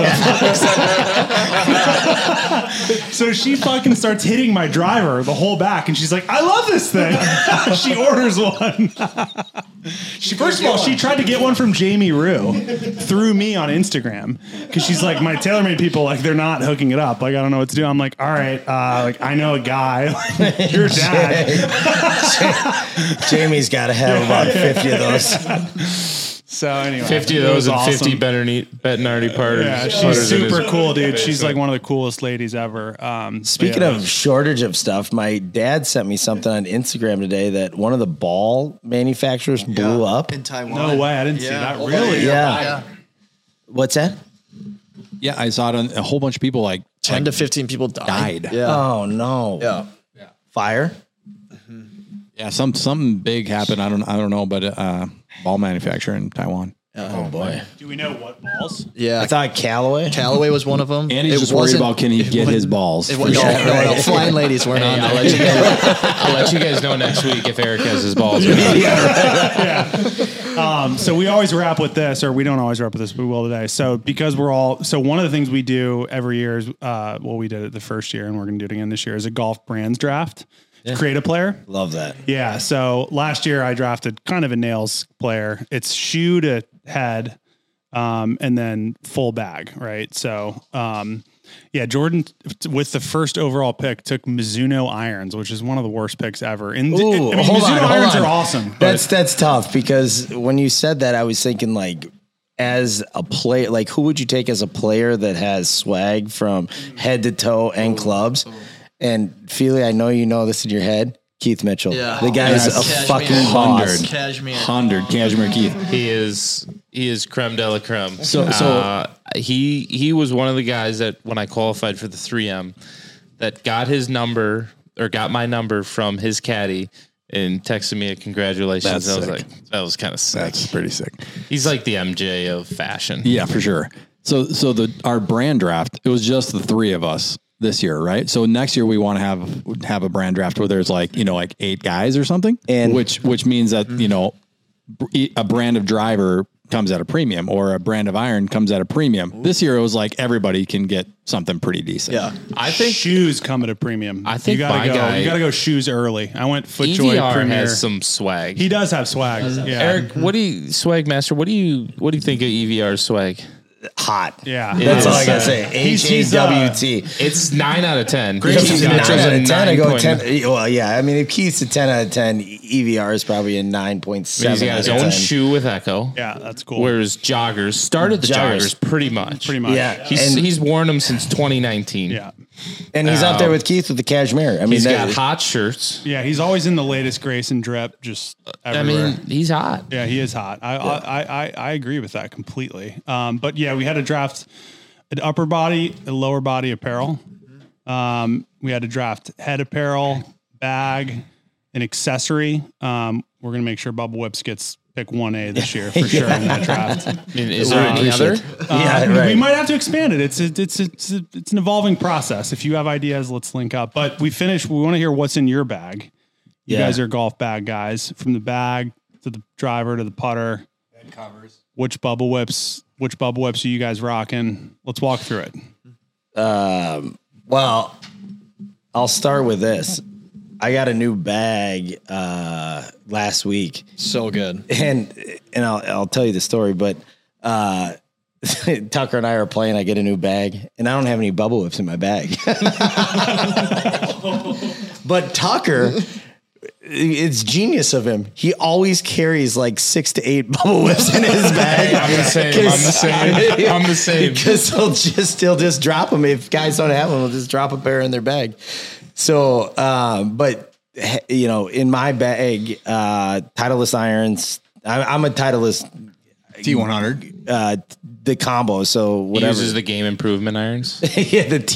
auto. So she fucking starts hitting my driver the whole back. And she's like, I love this thing. She orders one. First of all, she tried to get one from Jamie Rue through me on Instagram. Cause she's like, my TaylorMade people, like they're not hooking it up. Like, I don't know what to do. I'm like, all right. Like I know a guy, your dad. Jamie's got to have about 50 of those. So anyway, 50 of those and 50 Bettinardi partners. Yeah, she's super cool, dude. She's like one of the coolest ladies ever. Speaking of shortage of stuff, my dad sent me something on Instagram today that one of the ball manufacturers blew up in Taiwan. No way, I didn't see that. Really? Yeah. What's that? Yeah, I saw it on a whole bunch of people 10 to 15 people died. Yeah. Oh no. Yeah. Fire. Yeah, something big happened. I don't know, but ball manufacturer in Taiwan. Oh boy. Do we know what balls? Yeah. I thought Callaway. Callaway was one of them. And he's just worried about can he get his balls. No, flying ladies weren't on I'll there. I'll let you guys know next week if Eric has his balls. So we always wrap with this, or we don't always wrap with this, but we will today. So because one of the things we do every year is, we did it the first year and we're going to do it again this year, is a golf brands draft. Create a player. Love that. Yeah. So last year I drafted kind of a nails player. It's shoe to head, and then full bag. Right. So, Jordan with the first overall pick took Mizuno irons, which is one of the worst picks ever. And Ooh, Mizuno irons are awesome. That's tough because when you said that, I was thinking like, as a player, like who would you take as a player that has swag from head to toe and clubs? And Feely, I know you know this in your head. Keith Mitchell. Yeah. The guy is a fucking boss. Cashmere. 100 Cashmere Keith. He is creme de la creme. So he was one of the guys that when I qualified for the 3M that got his number or got my number from his caddy and texted me a congratulations. That's I was sick. like, that was kind of sick. That's pretty sick. He's like the MJ of fashion. Yeah, for sure. So our brand draft, it was just the three of us this year, right? So next year we want to have a brand draft where there's like 8 guys or something, and which means that a brand of driver comes at a premium or a brand of iron comes at a premium. Ooh. This year it was like everybody can get something pretty decent. Yeah. I think shoes come at a premium. I think you gotta go shoes early. I went FootJoy EVR Premier. has some swag. He does have swag. Yeah. Eric, what do you think of EVR's swag? Hot. Yeah. That's all I gotta say. HAWT. It's 9 out of 10. Keith's a 9 out of 10. I go 10. 9. Well, yeah. I mean, if Keith's a 10 out of 10, EVR is probably a 9.7. He's got his own shoe with Echo. Yeah, that's cool. Whereas joggers started the joggers pretty much. Yeah. He's worn them since 2019. Yeah. And he's up there with Keith with the cashmere. I mean, he's got hot shirts. Yeah, he's always in the latest Grayson drip, just everywhere. I mean, he's hot. Yeah, he is hot. I agree with that completely. But yeah, we had to draft an upper body, a lower body apparel. We had to draft head apparel, bag, an accessory. We're gonna make sure Bubba Whips gets pick 1A this year for sure in that draft. I mean, is there any other? We might have to expand it. It's an evolving process. If you have ideas, let's link up. But we want to hear what's in your bag. You guys are golf bag guys. From the bag to the driver to the putter. And covers. Which Bubba Whips are you guys rocking? Let's walk through it. Well, I'll start with this. I got a new bag last week. So good. And I'll tell you the story, but Tucker and I are playing. I get a new bag, and I don't have any Bubba Whips in my bag. But Tucker, it's genius of him. He always carries like 6 to 8 Bubba Whips in his bag. I'm the same. Because he'll just drop them. If guys don't have them, he'll just drop a pair in their bag. So, but in my bag, Titleist irons. I'm a Titleist T100, the combo. So whatever. He uses the game improvement irons. Yeah, the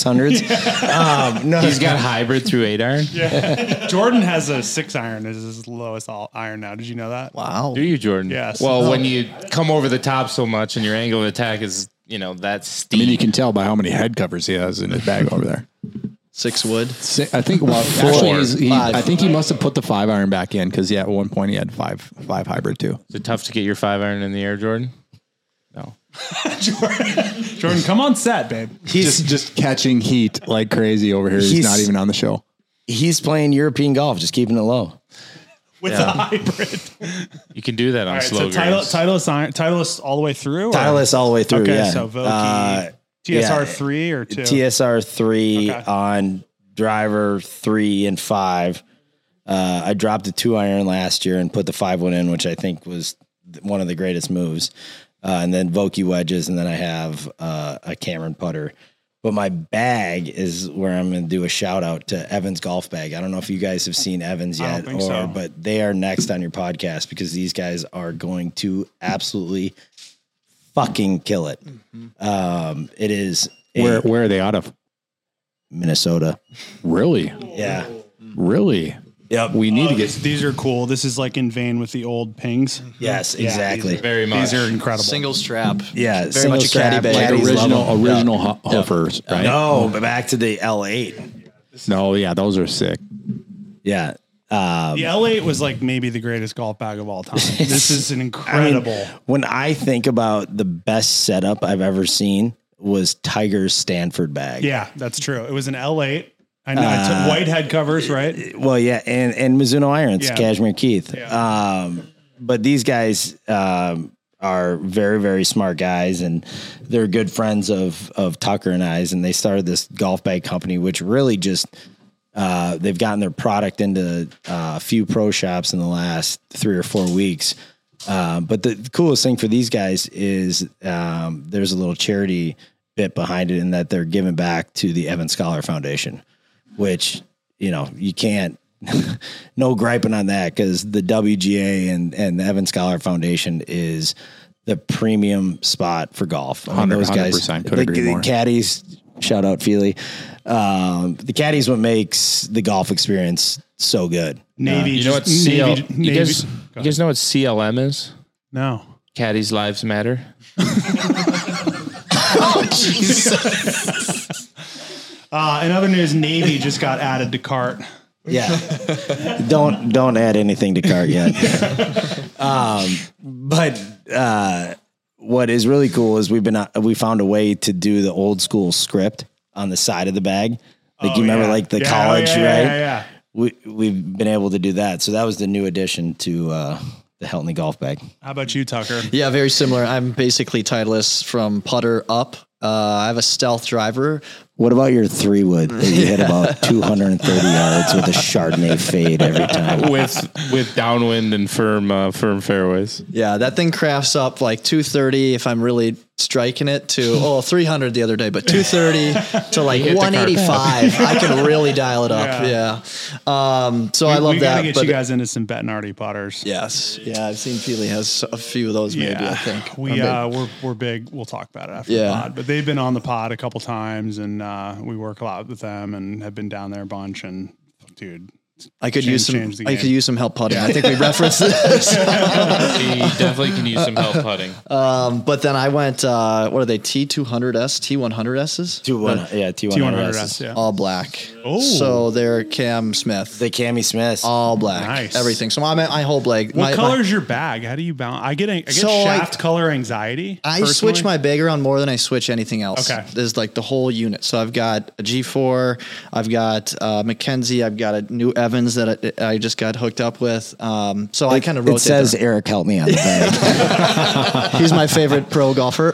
T600s. No, he's got hybrid through 8 iron. Yeah. Jordan has a 6 iron as his lowest iron now. Did you know that? Wow. Do you, Jordan? Yes. Well, when you come over the top so much and your angle of attack is, that's steep. I mean, you can tell by how many head covers he has in his bag over there. 6 wood. I think. Well, actually, I think he must have put the 5 iron back in because at one point he had five hybrid too. Is it tough to get your 5 iron in the air, Jordan? No. Jordan, come on set, babe. He's just catching heat like crazy over here. He's not even on the show. He's playing European golf, just keeping it low. With the hybrid. You can do that on slow so greens. Titleist all the way through? Titleist all the way through, okay, yeah. So Vokey, TSR 3 or 2? TSR 3 Okay. on driver 3 and 5. I dropped a 2 iron last year and put the 5 one in, which I think was one of the greatest moves. And then Vokey wedges, and then I have a Cameron putter. But my bag is where I'm going to do a shout out to Evans Golf Bag. I don't know if you guys have seen Evans yet, but they are next on your podcast because these guys are going to absolutely fucking kill it. It is Where are they out of? Minnesota. Really? Yeah. Really? Yep. We need to get. These are cool. This is like in vein with the old pings. Yes, exactly. Very much. These are incredible. Single strap. Yeah, Very much a caddy bag. Like Caddies love them. original hoofers, right? No, but back to the L8. No, yeah, those are sick. Yeah. The L8 was like maybe the greatest golf bag of all time. This is an incredible. When I think about the best setup I've ever seen was Tiger's Stanford bag. Yeah, that's true. It was an L8. I know. White head covers, right? Well, yeah, and Mizuno irons, Yeah. Cashmere Keith. Yeah. But these guys are very, very smart guys, and they're good friends of Tucker and I's, and they started this golf bag company, which really just they've gotten their product into a few pro shops in the last 3 or 4 weeks. But the coolest thing for these guys is there's a little charity bit behind it in that they're giving back to the Evan Scholar Foundation, which, you know, you can't, no griping on that, because the WGA and the Evan Scholar Foundation is the premium spot for golf. I mean, those guys, 100% could agree more. the caddies, shout out Feely. The caddies, what makes the golf experience so good. Navy. You know what you guys know what CLM is? No. Caddies Lives Matter. In other news, Navy just got added to cart. Yeah. Don't add anything to cart yet. But what is really cool is we found a way to do the old school script on the side of the bag. Like you remember like the college, right? Yeah. We've been able to do that. So that was the new addition to the Heltney golf bag. How about you, Tucker? Yeah, very similar. I'm basically Titleist from putter up. I have a stealth driver. What about your 3-wood that you hit about 230 yards with a Chardonnay fade every time? with downwind and firm fairways. Yeah, that thing crafts up like 230 if I'm really striking it to 300 the other day, but 230 to like 185. I can really dial it up. Yeah. So I love we that. gotta get you guys into some Bettinardi putters. Yes. Yeah, I've seen Feely has a few of those. Maybe I think we're big. We'll talk about it after the pod. But they've been on the pod a couple times, and we work a lot with them, and have been down there a bunch. And dude, I could use some help putting. I think we referenced this. He definitely can use some help putting. But then I went, what are they? T200S, T100Ss? T100S. Yeah. All black. Oh. So they're Cam Smith. The Cammy Smiths. All black. Nice. Everything. So my whole bag. What color is your bag? How do you balance? I get shaft color anxiety. I switch my bag around more than I switch anything else. Okay. There's like the whole unit. So I've got a G4, I've got Mackenzie, I've got a new Evans that I just got hooked up with. So I kind of rotate. It says Eric Heltney on the bag. He's my favorite pro golfer.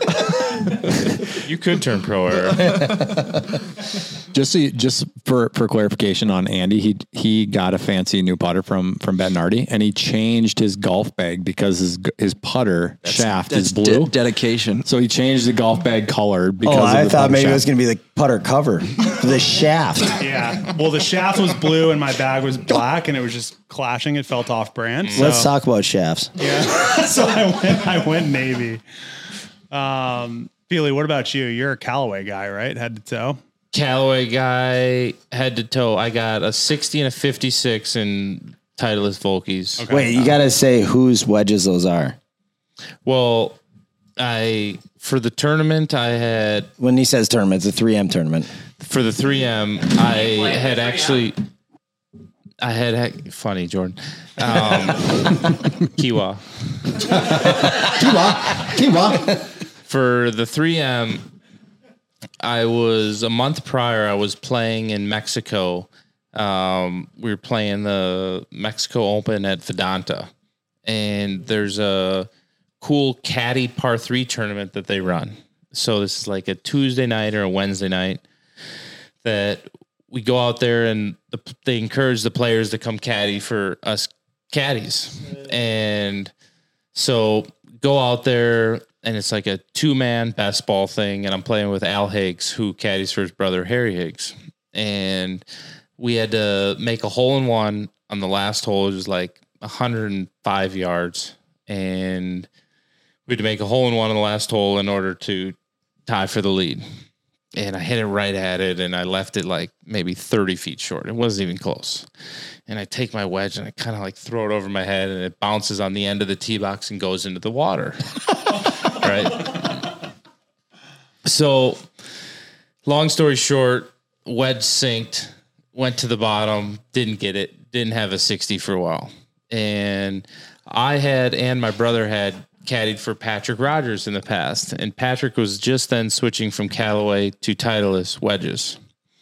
You could turn pro, Eric. Just for clarification on Andy, he got a fancy new putter from Bettinardi, and he changed his golf bag because his putter shaft is blue. Dedication. So he changed the golf bag color because I thought maybe shaft. it was going to be the putter cover, the shaft. Yeah. Well, the shaft was blue and my bag was black, and it was just clashing. It felt off brand. So, Let's talk about shafts. Yeah. So I went Navy. Feely, what about you? You're a Callaway guy, right? Head to toe. Callaway guy, head to toe. I got a 60 and a 56 in Titleist Volkies. Okay. Wait, you got to say whose wedges those are. Well, for the tournament, I had... When he says tournament, it's a 3M tournament. For the 3M, I had actually... Funny, Jordan. Kiwa. For the 3M, I was a month prior. I was playing in Mexico. We were playing the Mexico Open at Vedanta, and there's a cool caddy par 3 tournament that they run. So this is like a Tuesday night or a Wednesday night that we go out there, and they encourage the players to come caddy for us caddies, and so go out there. And it's like a 2-man best ball thing. And I'm playing with Al Higgs, who caddies for his brother, Harry Higgs. And we had to make a hole-in-one on the last hole. It was like 105 yards. And we had to make a hole-in-one on the last hole in order to tie for the lead. And I hit it right at it, and I left it like maybe 30 feet short. It wasn't even close. And I take my wedge, and I kind of like throw it over my head, and it bounces on the end of the tee box and goes into the water. Right. So, long story short, wedge sinked, went to the bottom, didn't get it, didn't have a 60 for a while. And my brother had caddied for Patrick Rogers in the past. And Patrick was just then switching from Callaway to Titleist wedges.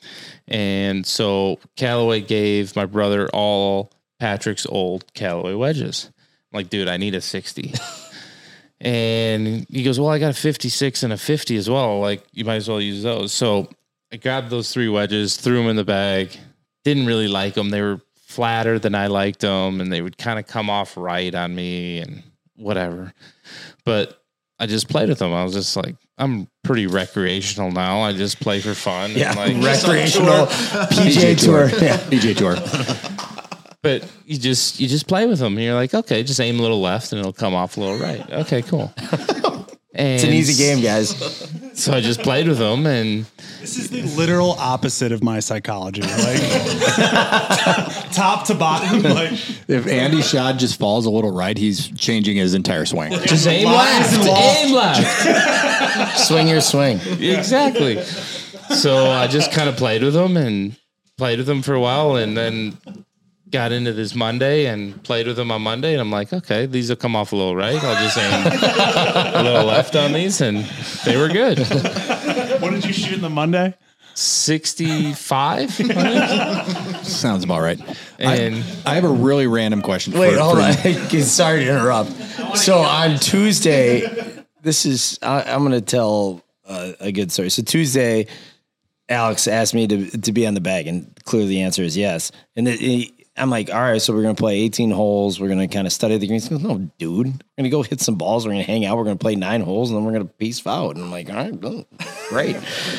And so Callaway gave my brother all Patrick's old Callaway wedges. I'm like, dude, I need a 60. And he goes, well, I got a 56 and a 50 as well. Like, you might as well use those. So I grabbed those 3 wedges, threw them in the bag. Didn't really like them. They were flatter than I liked them, and they would kind of come off right on me and whatever. But I just played with them. I was just like, I'm pretty recreational now. I just play for fun. Yeah, and like, recreational PGA Tour. Yeah. PGA Tour. But you just play with them. And you're like, okay, just aim a little left and it'll come off a little right. Okay, cool. It's an easy game, guys. So I just played with them, and This is the literal opposite of my psychology. Like top to bottom. Like If Andy shot just falls a little right, he's changing his entire swing. just aim left. Aim left. Swing your swing. Exactly. So I just kind of played with them for a while, and then got into this Monday and played with them on Monday. And I'm like, okay, these will come off a little right. I'll just aim a little left on these, and they were good. what did you shoot in the Monday? 65. Sounds about right. And I have a really random question. Wait, hold you. on. Sorry to interrupt. So on Tuesday, I'm going to tell a good story. So Tuesday, Alex asked me to be on the bag, and clearly the answer is yes. And I'm like, all right, so we're going to play 18 holes. We're going to kind of study the greens. He goes, no, dude, we're going to go hit some balls. We're going to hang out. We're going to play 9 holes, and then we're going to peace out. And I'm like, all right, great.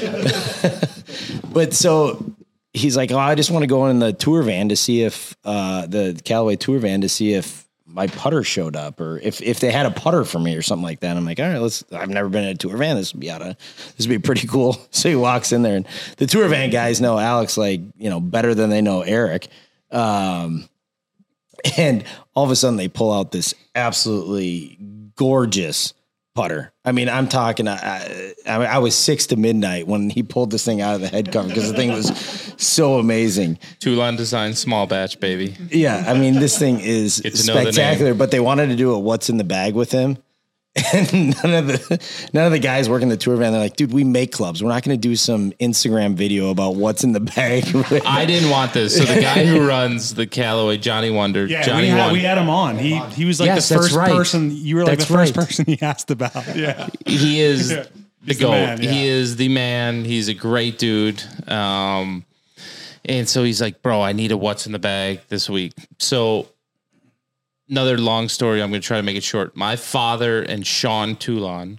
But so he's like, oh, I just want to go in the tour van to see if the Callaway tour van to see if my putter showed up, or if they had a putter for me or something like that. I'm like, all right, I've never been in a tour van. This would be pretty cool. So he walks in there, and the tour van guys know Alex, like, better than they know Eric. And all of a sudden they pull out this absolutely gorgeous putter. I mean, I'm talking, I was 6 to midnight when he pulled this thing out of the head cover, because the thing was so amazing. Toulon Design small batch, baby. Yeah. I mean, this thing is spectacular, but they wanted to do a what's in the bag with him. And none of the guys working the tour van, they're like, dude, we make clubs. We're not going to do some Instagram video about what's in the bag. I didn't want this. So the guy who runs the Callaway, Johnny Wonder. Yeah, Johnny we had him on. He was like the first person. You were like the first person he asked about. Yeah, he is the GOAT. Man, yeah. He is the man. He's a great dude. And so he's like, bro, I need a what's in the bag this week. So another long story. I'm going to try to make it short. My father and Sean Toulon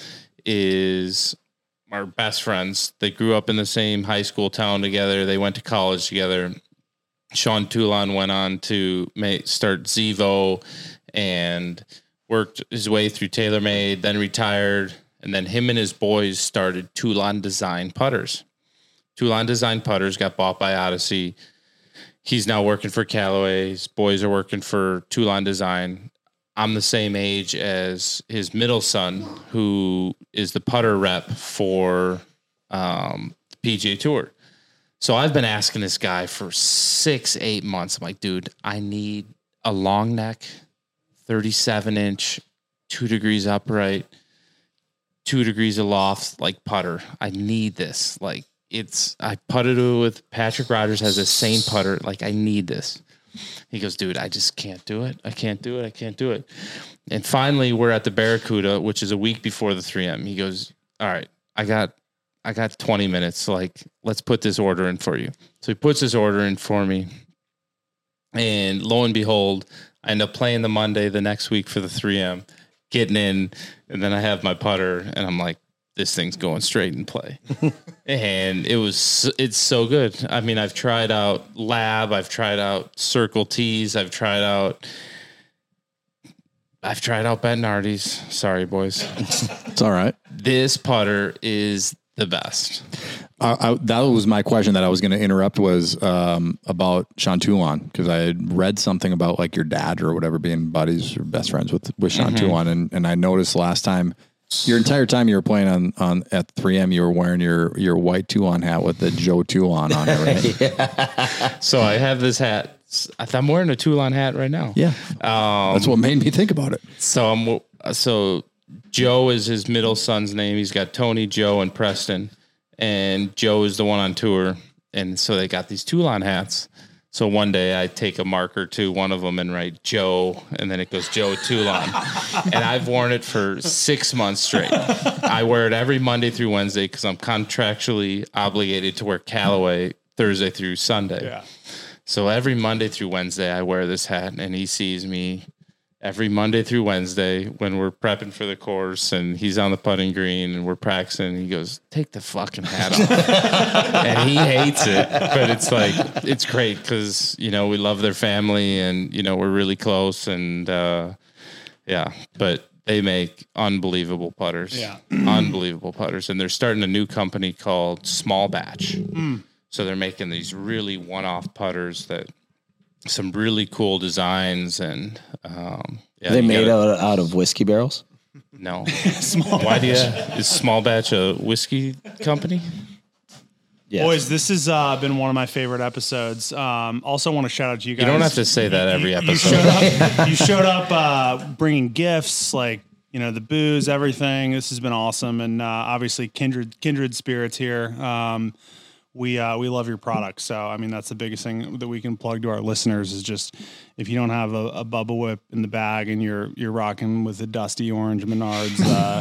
is our best friends. They grew up in the same high school town together. They went to college together. Sean Toulon went on to start Zevo and worked his way through TaylorMade, then retired. And then him and his boys started Toulon Design Putters. Toulon Design Putters got bought by Odyssey. He's now working for Callaway. His boys are working for Toulon Design. I'm the same age as his middle son, who is the putter rep for the PGA Tour. So I've been asking this guy for 6-8 months. I'm like, dude, I need a long neck, 37-inch, 2 degrees upright, 2 degrees aloft, like putter. I need this. Like, I putted with Patrick Rogers, has the same putter. Like, I need this. He goes, dude, I just can't do it. I can't do it. And finally, we're at the Barracuda, which is a week before the 3M. He goes, all right, I got 20 minutes. Like, let's put this order in for you. So he puts his order in for me. And lo and behold, I end up playing the Monday the next week for the 3M, getting in, and then I have my putter, and I'm like, this thing's going straight in play. And it's so good. I mean, I've tried out Lab, I've tried out Circle T's, I've tried out Bettinardi's. Sorry, boys. It's all right. This putter is the best. That was my question that I was going to interrupt was about Sean Toulon, because I had read something about like your dad or whatever being buddies or best friends with Sean Toulon, and I noticed last time, your entire time you were playing on at 3M, you were wearing your white Toulon hat with the Joe Toulon on it, right? Yeah. So I have this hat. I'm wearing a Toulon hat right now. Yeah. That's what made me think about it. So Joe is his middle son's name. He's got Tony, Joe, and Preston. And Joe is the one on tour. And so they got these Toulon hats. So one day I take a marker to one of them and write Joe, and then it goes Joe Toulon. And I've worn it for 6 months straight. I wear it every Monday through Wednesday because I'm contractually obligated to wear Callaway Thursday through Sunday. Yeah. So every Monday through Wednesday I wear this hat, and he sees me every Monday through Wednesday when we're prepping for the course and he's on the putting green and we're practicing. He goes, take the fucking hat off. And he hates it, but it's like, it's great because, you know, we love their family and, you know, we're really close and, yeah, but they make unbelievable putters, unbelievable putters. And they're starting a new company called Small Batch. So they're making these really one-off putters that, some really cool designs and They made out of whiskey barrels? No. Why do you? Is Small Batch a whiskey company? Yes. Boys, this has been one of my favorite episodes. Also want to shout out to you guys. You don't have to say that every episode. You showed up bringing gifts, like, you know, the booze, everything. This has been awesome. And obviously kindred spirits here. We love your product. So, I mean, that's the biggest thing that we can plug to our listeners is just, if you don't have a Bubba Whip in the bag and you're rocking with a dusty orange Menards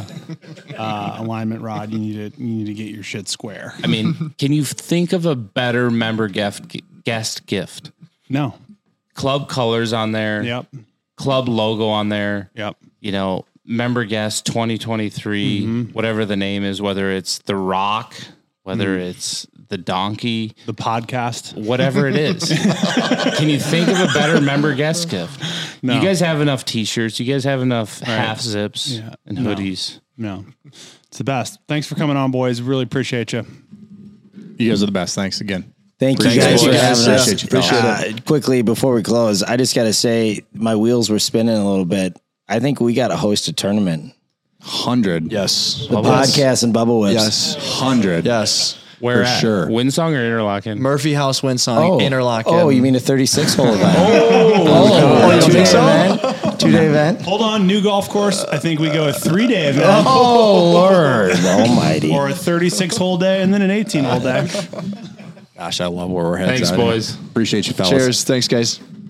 alignment rod, you need to get your shit square. I mean, can you think of a better member guest gift? No. Club colors on there. Yep. Club logo on there. Yep. You know, member guest 2023, whatever the name is, whether it's The Rock, whether it's the donkey, the podcast, whatever it is. Can you think of a better member guest gift? No. You guys have enough t-shirts. You guys have enough half zips and hoodies. No, it's the best. Thanks for coming on, boys. Really appreciate you. You guys are the best. Thanks again. Thank you guys for having us. Appreciate it. Quickly, before we close, I just got to say my wheels were spinning a little bit. I think we got to host a tournament. 100. Yes. The podcast and Bubble Whips. Yes. 100. Yes. Where for at? Sure. Windsong or Interlaken? Murphy House, Windsong, Interlaken. Oh, you mean a 36 hole event? you don't think so? Event? 2-day event? Hold on, new golf course. I think we go a 3-day event. Oh, Lord almighty. Or a 36-hole day and then an 18-hole day. Gosh, I love where we're headed. Thanks, boys. Appreciate you, fellas. Cheers. Thanks, guys.